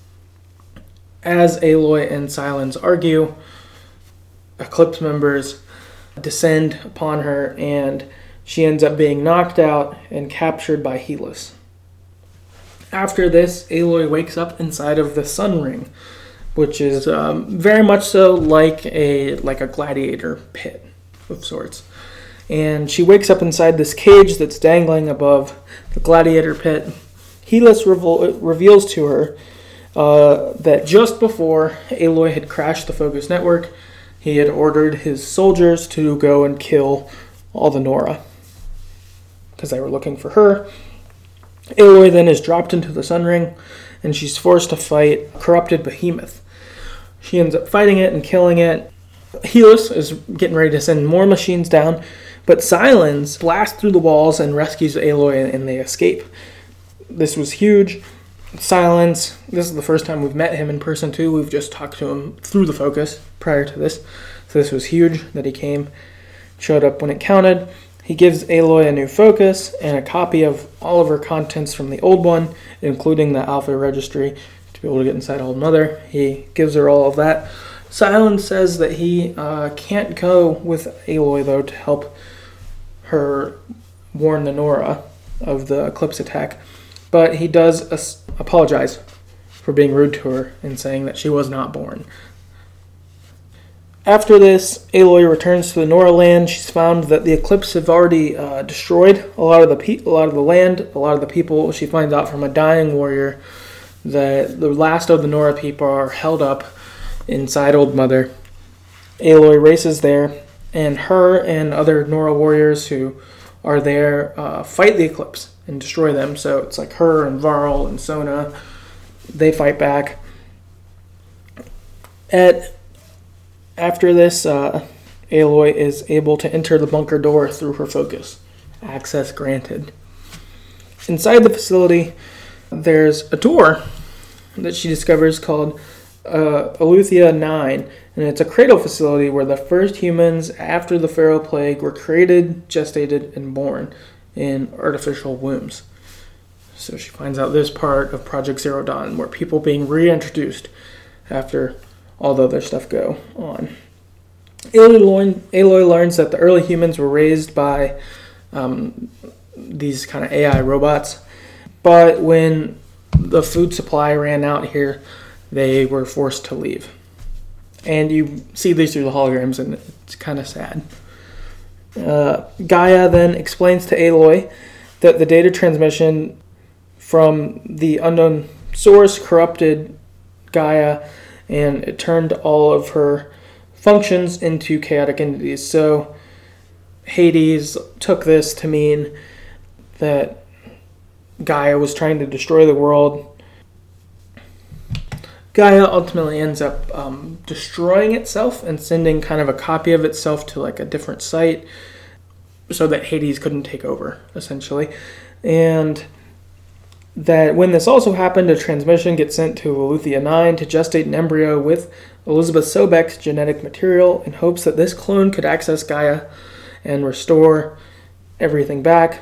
As Aloy and Sylens argue, Eclipse members descend upon her, and she ends up being knocked out and captured by Helis. After this, Aloy wakes up inside of the Sun Ring, which is very much so like a gladiator pit of sorts. And she wakes up inside this cage that's dangling above the gladiator pit. Helis reveals to her that just before Aloy had crashed the Focus Network, he had ordered his soldiers to go and kill all the Nora, because they were looking for her. Aloy then is dropped into the Sun Ring, and she's forced to fight a corrupted behemoth. She ends up fighting it and killing it, Helus is getting ready to send more machines down, but Cylons blast through the walls and rescues Aloy, and they escape. This was huge. Cylons, this is the first time we've met him in person too. We've just talked to him through the focus prior to this. So this was huge that he came, showed up when it counted. He gives Aloy a new focus and a copy of all of her contents from the old one, including the Alpha Registry, to be able to get inside Old Mother. He gives her all of that. Cylon says that he can't go with Aloy, though, to help her warn the Nora of the Eclipse attack. But he does apologize for being rude to her and saying that she was not born. After this, Aloy returns to the Nora land. She's found that the Eclipse have already destroyed a lot of the land, a lot of the people. She finds out from a dying warrior that the last of the Nora people are held up inside Old Mother. Aloy races there, and her and other Nora warriors who are there fight the Eclipse and destroy them. So it's like her and Varl and Sona. They fight back. After this, Aloy is able to enter the bunker door through her focus. Access granted. Inside the facility, there's a door that she discovers called Eleuthia 9, and it's a cradle facility where the first humans after the Pharaoh Plague were created, gestated, and born in artificial wombs. So she finds out this part of Project Zero Dawn, where people being reintroduced after all the other stuff go on. Aloy learns that the early humans were raised by these kind of AI robots, but when the food supply ran out here, they were forced to leave. And you see these through the holograms, and it's kind of sad. Gaia then explains to Aloy that the data transmission from the unknown source corrupted Gaia, and it turned all of her functions into chaotic entities. So Hades took this to mean that Gaia was trying to destroy the world. Gaia ultimately ends up destroying itself and sending kind of a copy of itself to like a different site so that Hades couldn't take over, essentially. And that when this also happened, a transmission gets sent to Eleuthia 9 to gestate an embryo with Elizabeth Sobek's genetic material in hopes that this clone could access Gaia and restore everything back.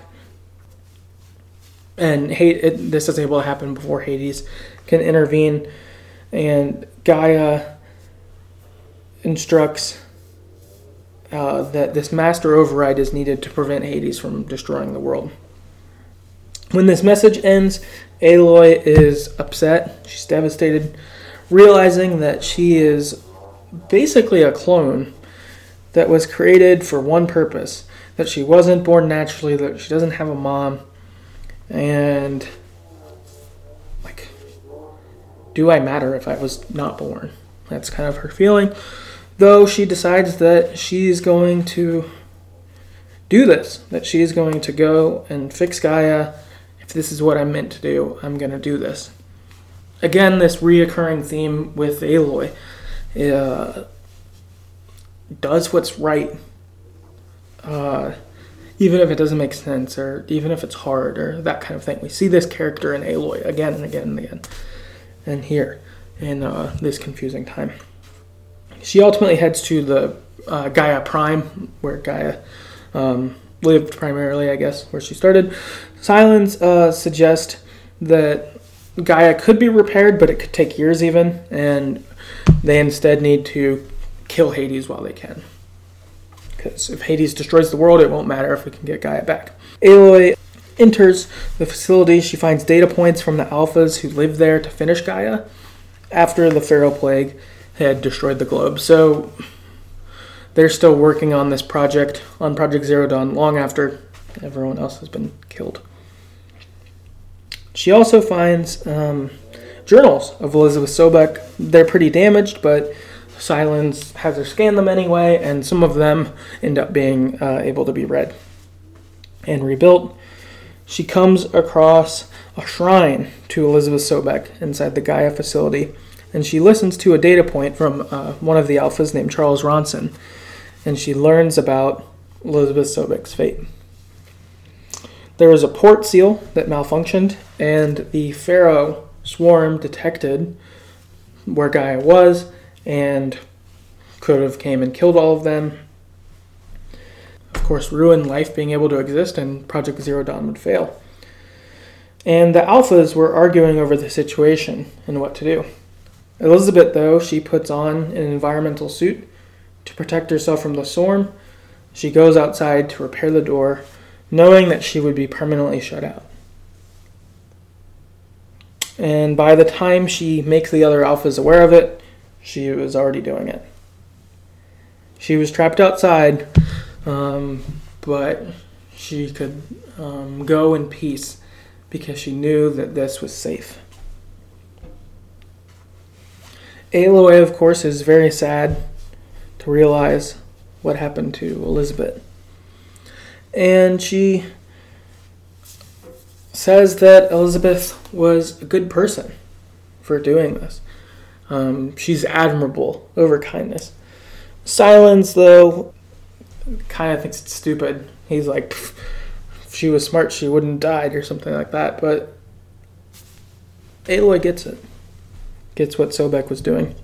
And this is able to happen before Hades can intervene. And Gaia instructs that this master override is needed to prevent Hades from destroying the world. When this message ends, Aloy is upset. She's devastated, realizing that she is basically a clone that was created for one purpose, that she wasn't born naturally, that she doesn't have a mom, and like, do I matter if I was not born? That's kind of her feeling. Though she decides that she's going to do this, that she's going to go and fix Gaia. If this is what I'm meant to do, I'm going to do this. Again, this reoccurring theme with Aloy does what's right, even if it doesn't make sense, or even if it's hard, or that kind of thing. We see this character in Aloy again and again and again, and here in this confusing time. She ultimately heads to the Gaia Prime, where Gaia lived primarily, I guess, where she started. Cylons suggest that Gaia could be repaired, but it could take years even, and they instead need to kill Hades while they can. Because if Hades destroys the world, it won't matter if we can get Gaia back. Aloy enters the facility. She finds data points from the Alphas who lived there to finish Gaia after the Pharaoh Plague had destroyed the globe. So they're still working on this project, on Project Zero Dawn, long after everyone else has been killed. She also finds journals of Elizabeth Sobek. They're pretty damaged, but Cylons has her scan them anyway, and some of them end up being able to be read and rebuilt. She comes across a shrine to Elizabeth Sobek inside the Gaia facility, and she listens to a data point from one of the alphas named Charles Ronson, and she learns about Elizabeth Sobeck's fate. There was a port seal that malfunctioned, and the Pharaoh swarm detected where Gaia was and could have came and killed all of them. Of course, ruin life being able to exist, and Project Zero Dawn would fail. And the alphas were arguing over the situation and what to do. Elizabeth, though, she puts on an environmental suit to protect herself from the swarm. She goes outside to repair the door, knowing that she would be permanently shut out. And by the time she makes the other alphas aware of it, she was already doing it. She was trapped outside, but she could go in peace because she knew that this was safe. Aloy, of course, is very sad to realize what happened to Elizabeth. And she says that Elizabeth was a good person for doing this. She's admirable over kindness. Sylens, though, kind of thinks it's stupid. He's like, if she was smart, she wouldn't have died or something like that. But Aloy gets it. Gets what Sobek was doing.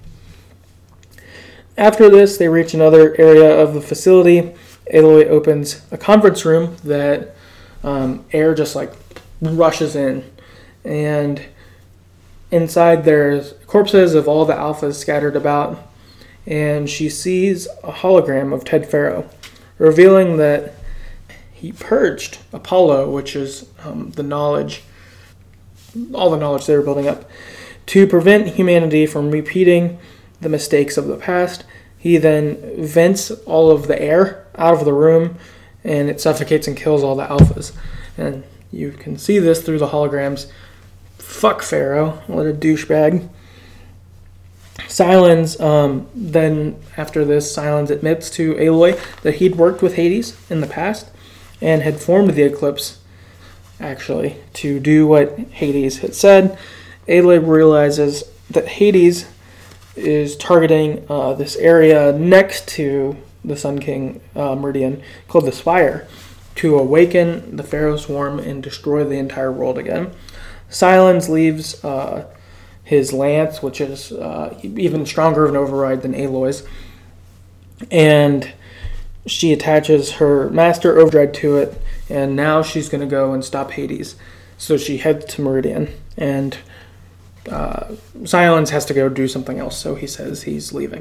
After this, they reach another area of the facility. Aloy opens a conference room that air just like rushes in. And inside there's corpses of all the alphas scattered about. And she sees a hologram of Ted Faro, revealing that he purged Apollo, which is the knowledge, all the knowledge they were building up, to prevent humanity from repeating the mistakes of the past. He then vents all of the air out of the room, and it suffocates and kills all the alphas. And you can see this through the holograms. Fuck Pharaoh, what a douchebag. Sylens, then after this, Sylens admits to Aloy that he'd worked with Hades in the past and had formed the Eclipse, actually, to do what Hades had said. Aloy realizes that Hades is targeting this area next to the Sun King Meridian called the Spire to awaken the Pharaoh swarm and destroy the entire world again. Sylens leaves his lance, which is even stronger of an override than Aloy's, and she attaches her Master Overdrive to it, and now she's going to go and stop Hades. So she heads to Meridian, and Sylens has to go do something else, so he says he's leaving.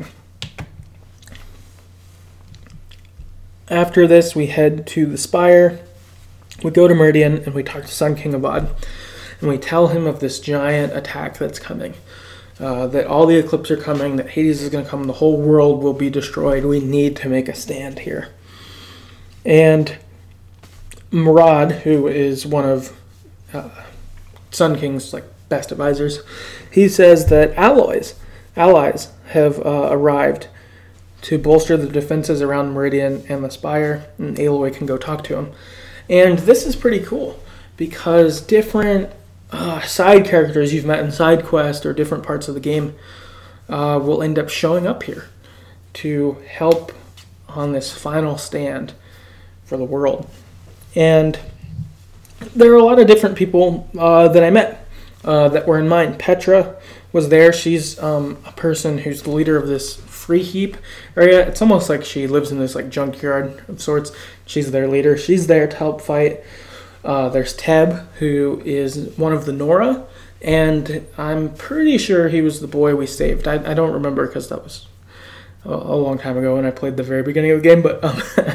After this, we head to the Spire. We go to Meridian, and we talk to Sun King Avad, and we tell him of this giant attack that's coming. That all the Eclipse are coming, that Hades is going to come, the whole world will be destroyed. We need to make a stand here. And Murad, who is one of Sun King's best advisors, he says that allies have arrived to bolster the defenses around Meridian and the Spire, and Aloy can go talk to him. And this is pretty cool, because different side characters you've met in side quest or different parts of the game will end up showing up here to help on this final stand for the world. And there are a lot of different people that I met that were in mind. Petra was there. She's a person who's the leader of this free heap area. It's almost like she lives in this junkyard of sorts. She's their leader. She's there to help fight. There's Teb, who is one of the Nora, and I'm pretty sure he was the boy we saved. I don't remember because that was a long time ago when I played the very beginning of the game, but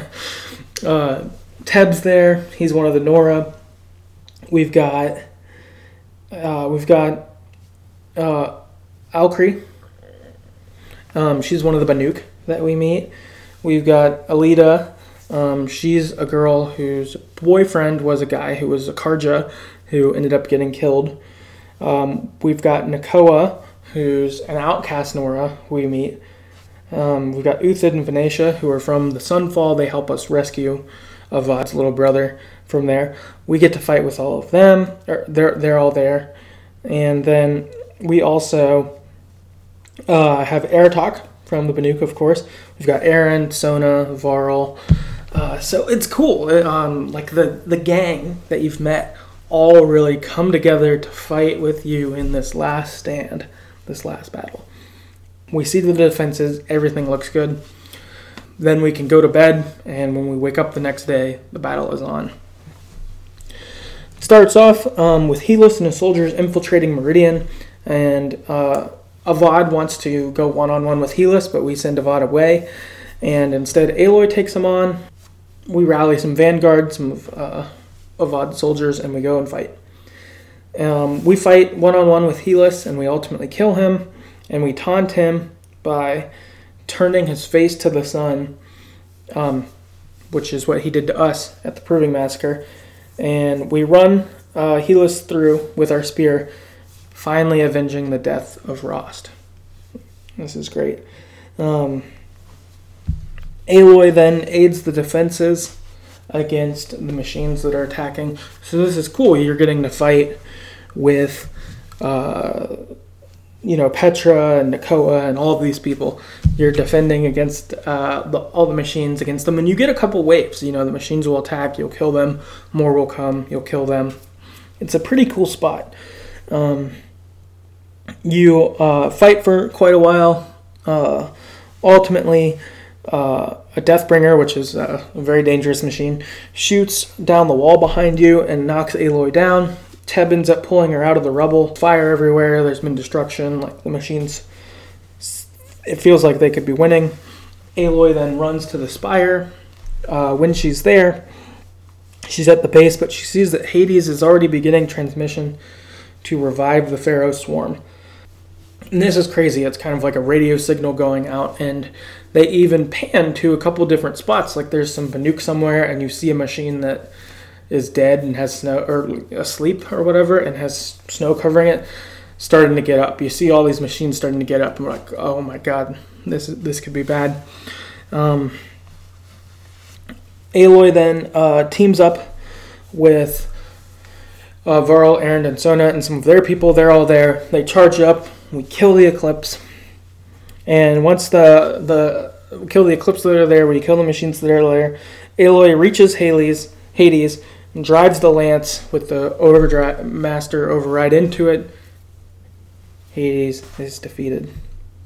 Teb's there. He's one of the Nora. We've got Alkri. She's one of the Banuk that we meet. We've got Alida. She's a girl whose boyfriend was a guy who was a Karja who ended up getting killed. We've got Nakoa, who's an outcast Nora we meet. We've got Uthid and Venetia, who are from the Sunfall. They help us rescue Avad's little brother from there. We get to fight with all of them. They're all there. And then we also I have Aratok from the Banuk, of course. We've got Aaron, Sona, Varl. So it's cool. Like the gang that you've met all really come together to fight with you in this last stand, this last battle. We see the defenses, everything looks good. Then we can go to bed, and when we wake up the next day, the battle is on. It starts off with Helis and his soldiers infiltrating Meridian, and Avad wants to go one-on-one with Helis, but we send Avad away, and instead Aloy takes him on. We rally some Vanguard, some of Avad's soldiers, and we go and fight. We fight one-on-one with Helis, and we ultimately kill him, and we taunt him by turning his face to the sun, which is what he did to us at the Proving Massacre. And we run Helis through with our spear, finally avenging the death of Rost. This is great. Aloy then aids the defenses against the machines that are attacking. So this is cool. You're getting to fight with Petra and Nakoa and all of these people. You're defending against all the machines against them, and you get a couple waves. The machines will attack, you'll kill them, more will come, you'll kill them. It's a pretty cool spot. You fight for quite a while. Ultimately, a Deathbringer, which is a very dangerous machine, shoots down the wall behind you and knocks Aloy down. Teb ends up pulling her out of the rubble. Fire everywhere. There's been destruction. Like the machines, it feels like they could be winning. Aloy then runs to the spire. When she's there, she's at the base, but she sees that Hades is already beginning transmission to revive the Pharaoh swarm. And this is crazy. It's kind of like a radio signal going out, and they even pan to a couple different spots. Like there's some Banuk somewhere, and you see a machine that is dead and has snow, or asleep or whatever, and has snow covering it, starting to get up. You see all these machines starting to get up, and we're like, oh my god, this could be bad. Aloy then teams up with Varl, Aaron, and Sona, and some of their people. They're all there. They charge up. We kill the Eclipse. And once we kill the Eclipse that are there, we kill the machines that are there, Aloy reaches Hades, and drives the lance with the Master Override into it. Hades is defeated.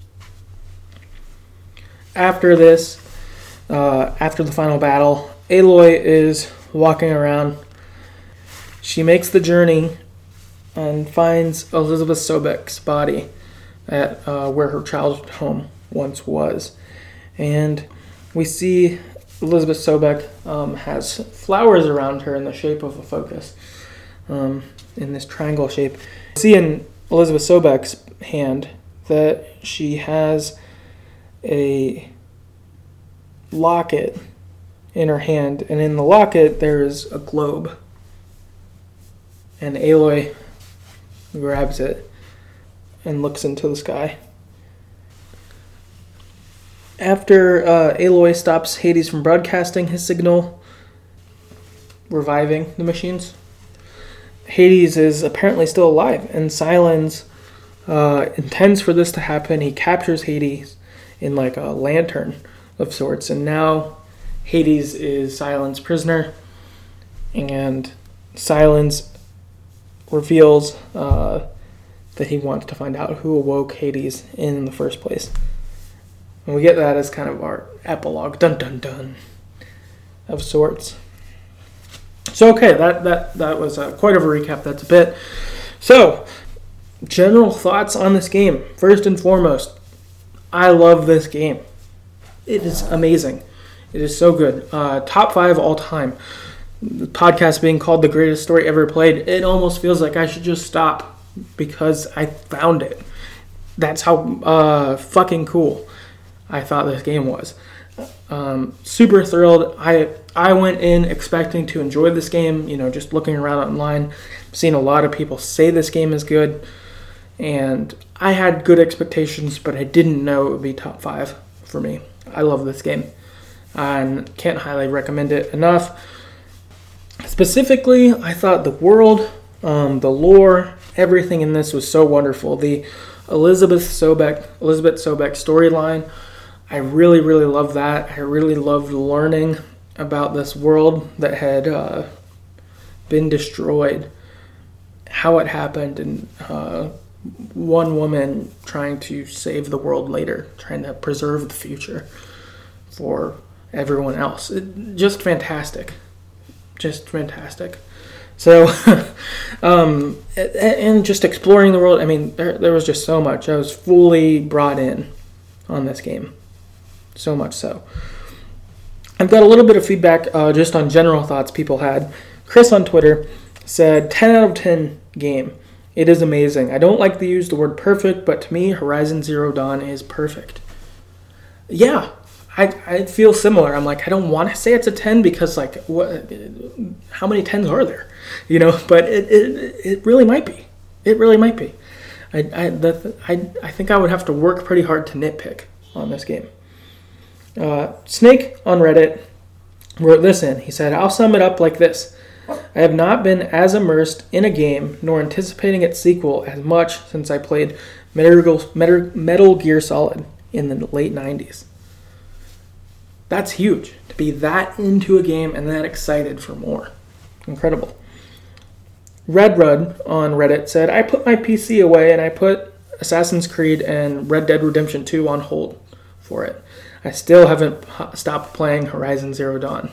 After this, after the final battle, Aloy is walking around. She makes the journey and finds Elizabeth Sobek's body at where her childhood home once was. And we see Elizabeth Sobek has flowers around her in the shape of a focus, in this triangle shape. We see in Elizabeth Sobek's hand that she has a locket in her hand, and in the locket there is a globe. And Aloy grabs it and looks into the sky. After Aloy stops Hades from broadcasting his signal, reviving the machines, Hades is apparently still alive, and Sylens intends for this to happen. He captures Hades in like a lantern of sorts, and now Hades is Sylens' prisoner, and Sylens reveals that he wants to find out who awoke Hades in the first place. And we get that as kind of our epilogue, dun dun dun, of sorts. So okay, that was quite of a recap. That's a bit. So, general thoughts on this game. First and foremost, I love this game. It is amazing. It is so good. Top 5 all time. The podcast being called the greatest story ever played, it almost feels like I should just stop because I found it. That's how fucking cool I thought this game was. Super thrilled. I went in expecting to enjoy this game, just looking around online, seeing a lot of people say this game is good, and I had good expectations, but I didn't know it would be top 5 for me. I love this game and can't highly recommend it enough. Specifically, I thought the world, the lore, Everything in this was so wonderful. The Elizabeth Sobek storyline, I really, really loved that. I really loved learning about this world that had been destroyed, how it happened, and one woman trying to save the world later, trying to preserve the future for everyone else. Just fantastic. Just fantastic. So, and just exploring the world, I mean, there was just so much. I was fully brought in on this game. So much so. I've got a little bit of feedback just on general thoughts people had. Chris on Twitter said, 10 out of 10 game. It is amazing. I don't like to use the word perfect, but to me, Horizon Zero Dawn is perfect. Yeah, I feel similar. I'm like, I don't want to say it's a 10 because, like, what? How many 10s are there? You know, but it really might be. It really might be. I think I would have to work pretty hard to nitpick on this game. Snake on Reddit wrote this in. He said, I'll sum it up like this. I have not been as immersed in a game nor anticipating its sequel as much since I played Metal Gear Solid in the late 90s. That's huge, to be that into a game and that excited for more. Incredible. Red Rud on Reddit said, I put my PC away and I put Assassin's Creed and Red Dead Redemption 2 on hold for it. I still haven't stopped playing Horizon Zero Dawn.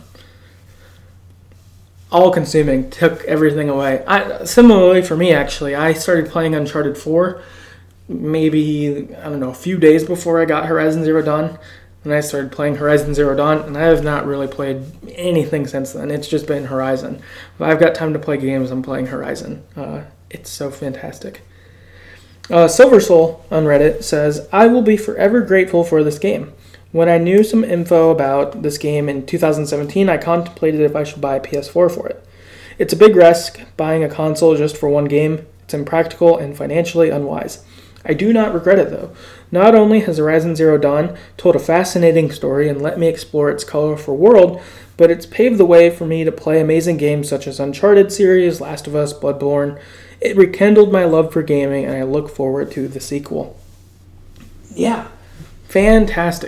All-consuming, took everything away. Similarly for me, actually, I started playing Uncharted 4 maybe, a few days before I got Horizon Zero Dawn. And I started playing Horizon Zero Dawn, and I have not really played anything since then. It's just been Horizon. If I've got time to play games, I'm playing Horizon. It's so fantastic. Silver Soul on Reddit says, I will be forever grateful for this game. When I knew some info about this game in 2017, I contemplated if I should buy a PS4 for it. It's a big risk, buying a console just for one game. It's impractical and financially unwise. I do not regret it, though. Not only has Horizon Zero Dawn told a fascinating story and let me explore its colorful world, but it's paved the way for me to play amazing games such as Uncharted series, Last of Us, Bloodborne. It rekindled my love for gaming, and I look forward to the sequel. Yeah. Fantastic.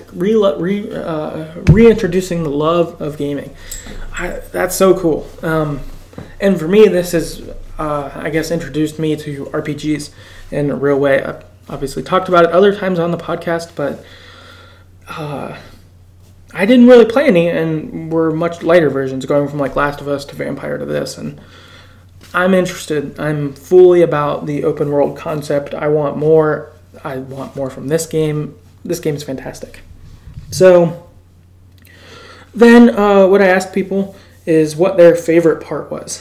Reintroducing the love of gaming. That's so cool. And for me, this is, introduced me to RPGs in a real way. I've obviously talked about it other times on the podcast, but I didn't really play any, and were much lighter versions, going from like Last of Us to Vampire to this, and I'm interested. I'm fully about the open world concept. I want more. I want more from this game. This game is fantastic. So then what I asked people is what their favorite part was.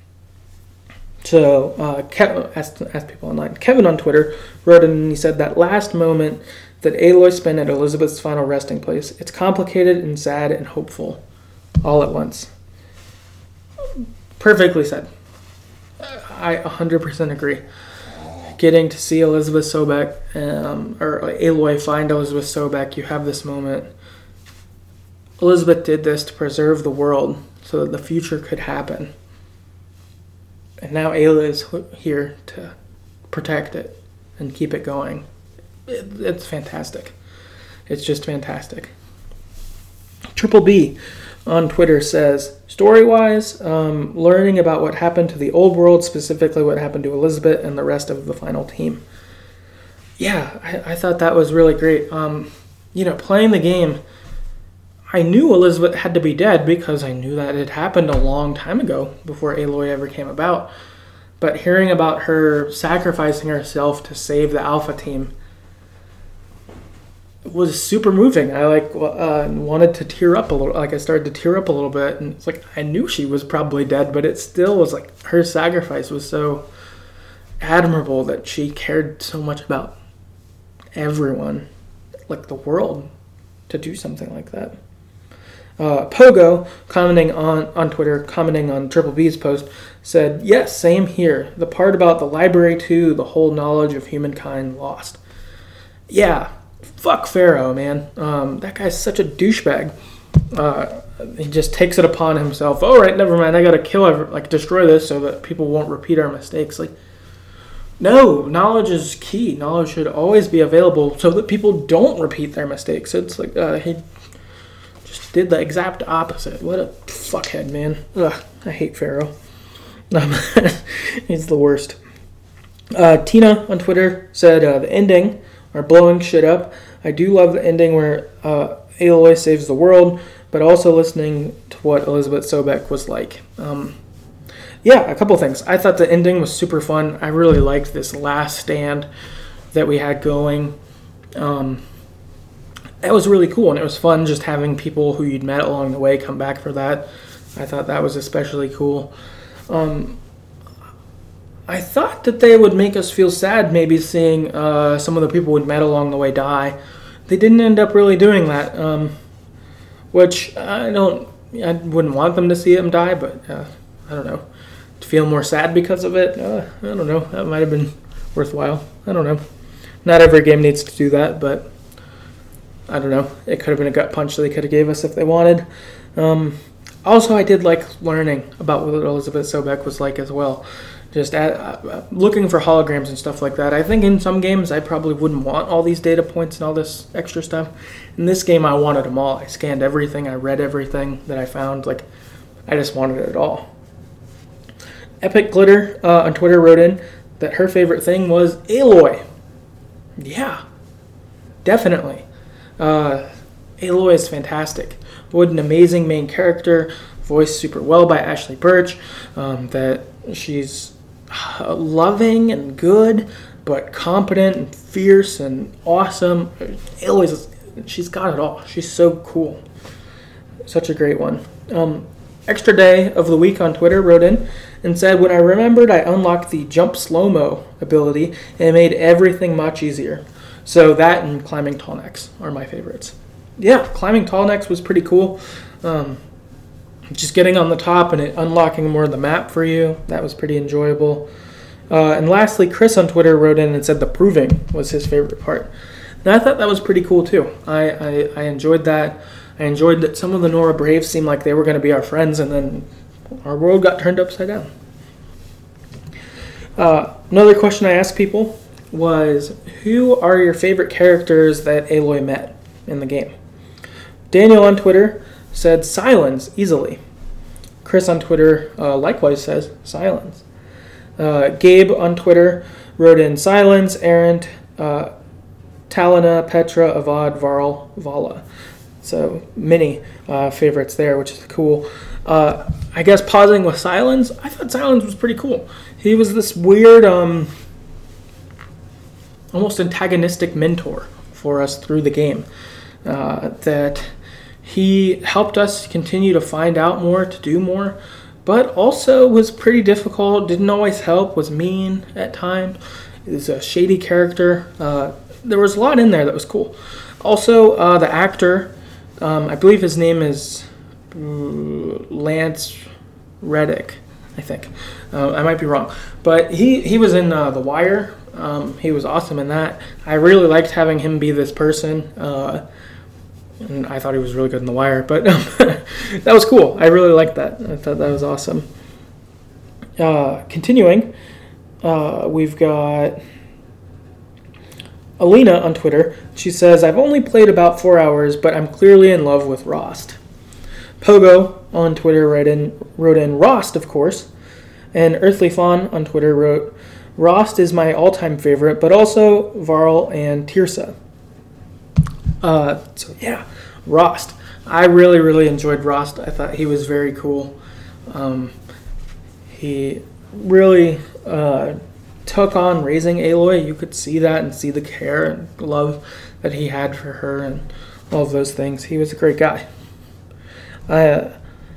So asked people online. Kevin on Twitter wrote in and he said that last moment that Aloy spent at Elizabeth's final resting place, it's complicated and sad and hopeful all at once. Perfectly said. I 100% agree. Getting to see Elizabeth Sobek, or Aloy find Elizabeth Sobek, you have this moment. Elizabeth did this to preserve the world so that the future could happen. And now Aloy is here to protect it and keep it going. It's fantastic. It's just fantastic. Triple B on Twitter says, story-wise, learning about what happened to the old world, specifically what happened to Elizabeth and the rest of the final team. Yeah, I thought that was really great. Playing the game, I knew Elizabeth had to be dead because I knew that it happened a long time ago before Aloy ever came about. But hearing about her sacrificing herself to save the Alpha team was super moving. I wanted to tear up a little. I started to tear up a little bit, and it's like I knew she was probably dead, but it still was like her sacrifice was so admirable that she cared so much about everyone, like the world, to do something like that. Pogo, commenting on Twitter, commenting on Triple B's post, said, yes, same here. The part about the library too, the whole knowledge of humankind lost. Yeah, fuck Pharaoh, man. That guy's such a douchebag. He just takes it upon himself. All right, never mind. I gotta destroy this so that people won't repeat our mistakes. Like, No, knowledge is key. Knowledge should always be available so that people don't repeat their mistakes. It's like he just did the exact opposite. What a fuckhead, man. Ugh, I hate Pharaoh. He's the worst. Tina on Twitter said the ending are blowing shit up. I do love the ending where Aloy saves the world, but also listening to what Elizabeth Sobek was like. Yeah, a couple things. I thought the ending was super fun. I really liked this last stand that we had going. It was really cool, and it was fun just having people who you'd met along the way come back for that. I thought that was especially cool. I thought that they would make us feel sad maybe seeing some of the people we'd met along the way die. They didn't end up really doing that, which I wouldn't want them to see them die, but I don't know. To feel more sad because of it, I don't know. That might have been worthwhile. I don't know. Not every game needs to do that, but I don't know. It could have been a gut punch that they could have gave us if they wanted. Also, I did like learning about what Elizabeth Sobek was like as well. Just looking for holograms and stuff like that. I think in some games I probably wouldn't want all these data points and all this extra stuff. In this game, I wanted them all. I scanned everything. I read everything that I found. Like, I just wanted it all. Epic Glitter on Twitter wrote in that her favorite thing was Aloy. Yeah, definitely. Aloy is fantastic. What an amazing main character, voiced super well by Ashley Birch. That she's loving and good, but competent and fierce and awesome. She's got it all. She's so cool. Such a great one. Extra Day of the Week on Twitter wrote in and said, when I remembered, I unlocked the jump slow-mo ability and it made everything much easier. So that and climbing tall necks are my favorites. Yeah, climbing tall necks was pretty cool. Just getting on the top and it unlocking more of the map for you, that was pretty enjoyable. And lastly, Chris on Twitter wrote in and said the proving was his favorite part. And I thought that was pretty cool too. I enjoyed that. I enjoyed that some of the Nora Braves seemed like they were going to be our friends, and then our world got turned upside down. Another question I asked people was, who are your favorite characters that Aloy met in the game? Daniel on Twitter said Sylens, easily. Chris on Twitter likewise says Sylens. Gabe on Twitter wrote in Sylens, Errant, Talina, Petra, Avad, Varl, Vala. So many favorites there, which is cool. I guess pausing with Sylens, I thought Sylens was pretty cool. He was this weird, almost antagonistic mentor for us through the game. That he helped us continue to find out more, to do more, but also was pretty difficult, didn't always help, was mean at times. He was a shady character. There was a lot in there that was cool. Also, the actor, I believe his name is Lance Reddick, I think. I might be wrong. But he was in The Wire. He was awesome in that. I really liked having him be this person. And I thought he was really good in The Wire. But that was cool. I really liked that. I thought that was awesome. Continuing, we've got Alina on Twitter. She says, I've only played about 4 hours, but I'm clearly in love with Rost. Pogo on Twitter wrote in Rost, of course. And Earthly Fawn on Twitter wrote, Rost is my all-time favorite, but also Varl and Tirsa. So yeah, Rost. I really, really enjoyed Rost. I thought he was very cool. He really took on raising Aloy. You could see that and see the care and love that he had for her and all of those things. He was a great guy. Yeah,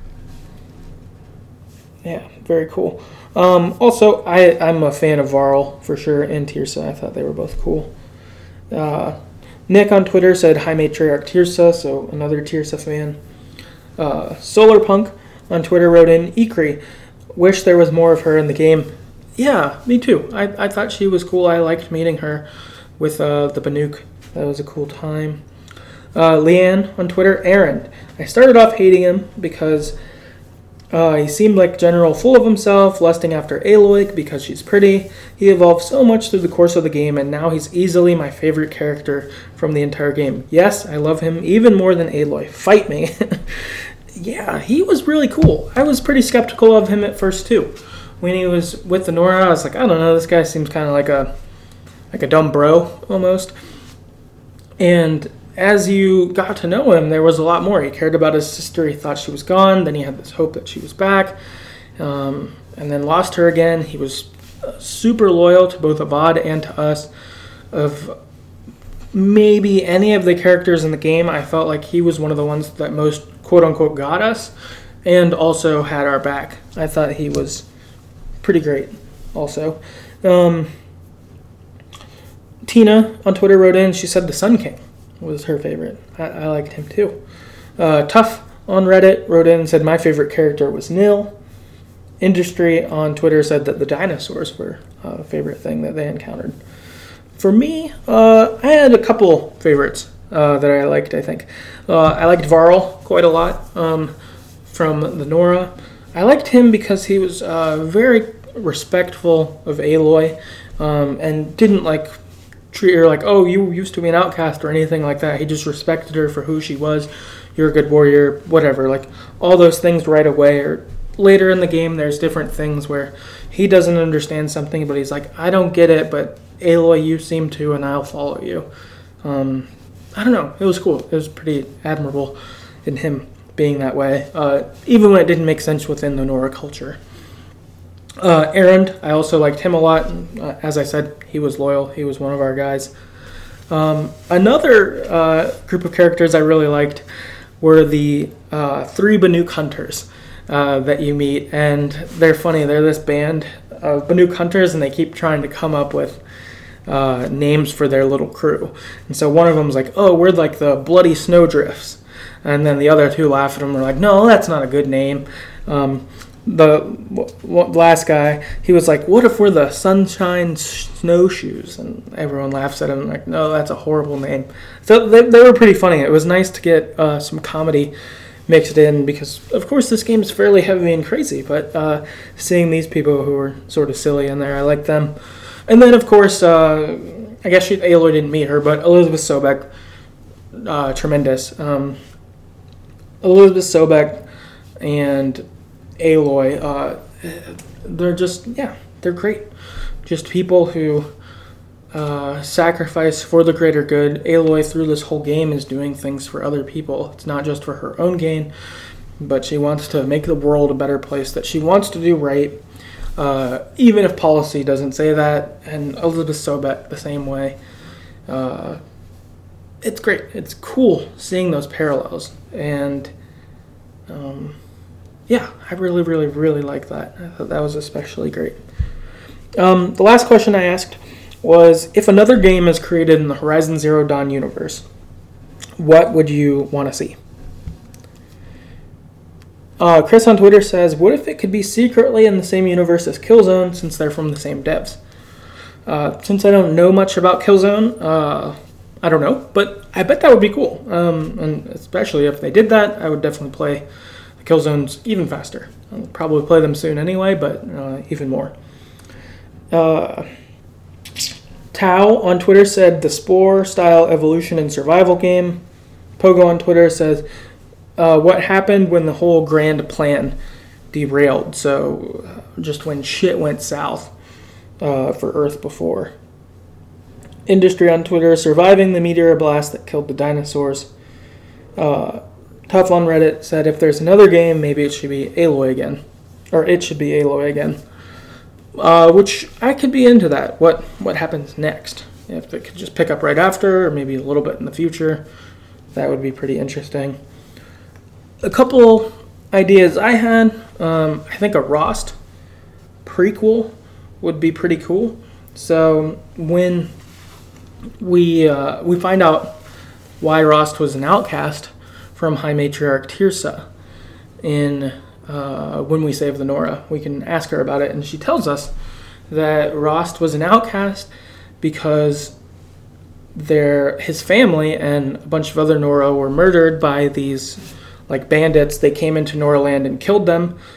very cool. Also, I'm a fan of Varl for sure, and Tirsa. I thought they were both cool. Nick on Twitter said, Hi Matriarch Tirsa, so another Tirsa fan. Solarpunk on Twitter wrote in, Ikri, wish there was more of her in the game. Yeah, me too. I thought she was cool. I liked meeting her with the Banuk. That was a cool time. Leanne on Twitter, Aaron. I started off hating him because He seemed like general full of himself, lusting after Aloy because she's pretty. He evolved so much through the course of the game, and now he's easily my favorite character from the entire game. Yes, I love him even more than Aloy. Fight me. Yeah, he was really cool. I was pretty skeptical of him at first, too. When he was with the Nora, I was like, I don't know, this guy seems kind of like a dumb bro, almost. And as you got to know him, there was a lot more. He cared about his sister. He thought she was gone. Then he had this hope that she was back. And then lost her again. He was super loyal to both Avad and to us. Of maybe any of the characters in the game, I felt like he was one of the ones that most quote-unquote got us and also had our back. I thought he was pretty great also. Tina on Twitter wrote in, she said the Sun King was her favorite. I liked him too. Tough on Reddit wrote in and said my favorite character was Nil. Industry on Twitter said that the dinosaurs were a favorite thing that they encountered. For me, I had a couple favorites that I liked, I think. I liked Varl quite a lot from the Nora. I liked him because he was very respectful of Aloy and didn't treat her like, oh, you used to be an outcast or anything like that. He just respected her for who she was. You're a good warrior, whatever. All those things right away. Or later in the game, there's different things where he doesn't understand something, but he's like, I don't get it, but Aloy, you seem to, and I'll follow you. I don't know. It was cool. It was pretty admirable in him being that way, even when it didn't make sense within the Nora culture. Erend, I also liked him a lot. As I said, he was loyal. He was one of our guys. Another group of characters I really liked were the 3 Banuk hunters that you meet, and they're funny. They're this band of Banuk hunters, and they keep trying to come up with names for their little crew. And so one of them's like, oh, we're like the Bloody Snowdrifts. And then the other 2 laugh at him and are like, no, that's not a good name. The last guy, he was like, what if we're the Sunshine Snowshoes? And everyone laughs at him like, no, that's a horrible name. So they were pretty funny. It was nice to get some comedy mixed in because, of course, this game's fairly heavy and crazy, but seeing these people who were sort of silly in there, I liked them. And then, of course, I guess Aloy didn't meet her, but Elizabeth Sobek, tremendous. Elizabeth Sobek and Aloy, they're great. Just people who sacrifice for the greater good. Aloy, through this whole game, is doing things for other people. It's not just for her own gain, but she wants to make the world a better place, that she wants to do right, even if policy doesn't say that. And Elizabeth Sobek, the same way. It's great. It's cool seeing those parallels. And I really, really, really like that. I thought that was especially great. The last question I asked was, if another game is created in the Horizon Zero Dawn universe, what would you want to see? Chris on Twitter says, what if it could be secretly in the same universe as Killzone, since they're from the same devs? Since I don't know much about Killzone, I don't know, but I bet that would be cool. And especially if they did that, I would definitely play the Killzones even faster. I'll probably play them soon anyway, but even more. Tao on Twitter said the Spore-style evolution and survival game. Pogo on Twitter says, what happened when the whole grand plan derailed? So just when shit went south for Earth before. Industry on Twitter, surviving the meteor blast that killed the dinosaurs. Tough on Reddit said, if there's another game, maybe it should be Aloy again. Or it should be Aloy again. Which I could be into that. What happens next? If it could just pick up right after, or maybe a little bit in the future, that would be pretty interesting. A couple ideas I had. I think a Rost prequel would be pretty cool. So when we find out why Rost was an outcast from High Matriarch Tirsa in When We Save the Nora, we can ask her about it, and she tells us that Rost was an outcast because his family and a bunch of other Nora were murdered by these bandits. They came into Nora land and killed them,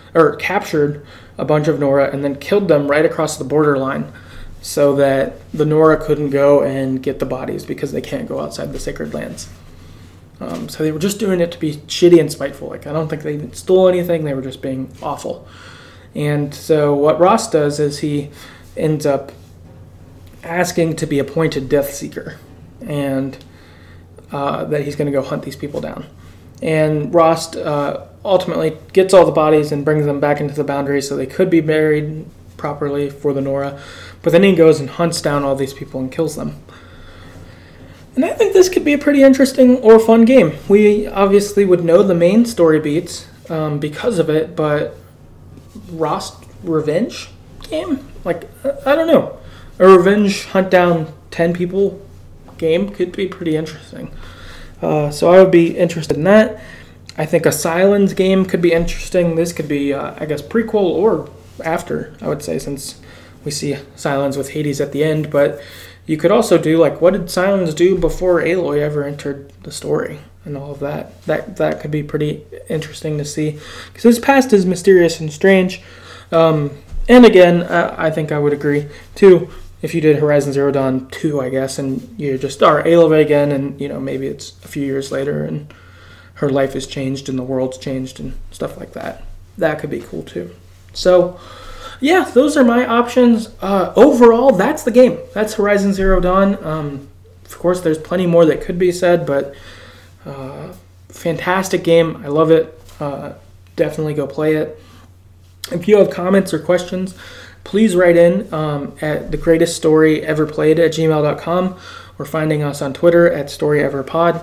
or captured a bunch of Nora and then killed them right across the borderline so that the Nora couldn't go and get the bodies because they can't go outside the sacred lands. So they were just doing it to be shitty and spiteful. Like, I don't think they even stole anything. They were just being awful. And so what Rost does is he ends up asking to be appointed Death Seeker, and that he's going to go hunt these people down. And Rost ultimately gets all the bodies and brings them back into the Boundary so they could be buried properly for the Nora. But then he goes and hunts down all these people and kills them. And I think this could be a pretty interesting or fun game. We obviously would know the main story beats because of it, but Rost revenge game? Like, I don't know. A revenge hunt down 10 people game could be pretty interesting. So I would be interested in that. I think a Sylens game could be interesting. This could be, I guess, prequel or after, I would say, since we see Sylens with Hades at the end. But you could also do, like, what did Sylens do before Aloy ever entered the story and all of that? That could be pretty interesting to see. Because his past is mysterious and strange. And again, I think I would agree, too, if you did Horizon Zero Dawn 2, I guess, and you just start Aloy again, and, maybe it's a few years later, and her life has changed, and the world's changed, and stuff like that. That could be cool, too. So, yeah, those are my options. Overall, that's the game. That's Horizon Zero Dawn. Of course, there's plenty more that could be said, but fantastic game. I love it. Definitely go play it. If you have comments or questions, please write in at thegreateststoryeverplayed@gmail.com or finding us on Twitter at StoryEverPod.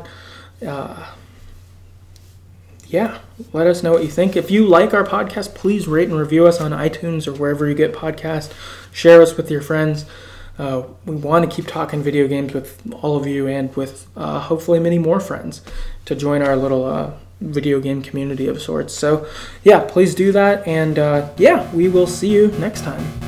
Yeah, let us know what you think. If you like our podcast, please rate and review us on iTunes or wherever you get podcasts. Share us with your friends. We want to keep talking video games with all of you and with hopefully many more friends to join our little video game community of sorts. So, yeah, please do that. And, we will see you next time.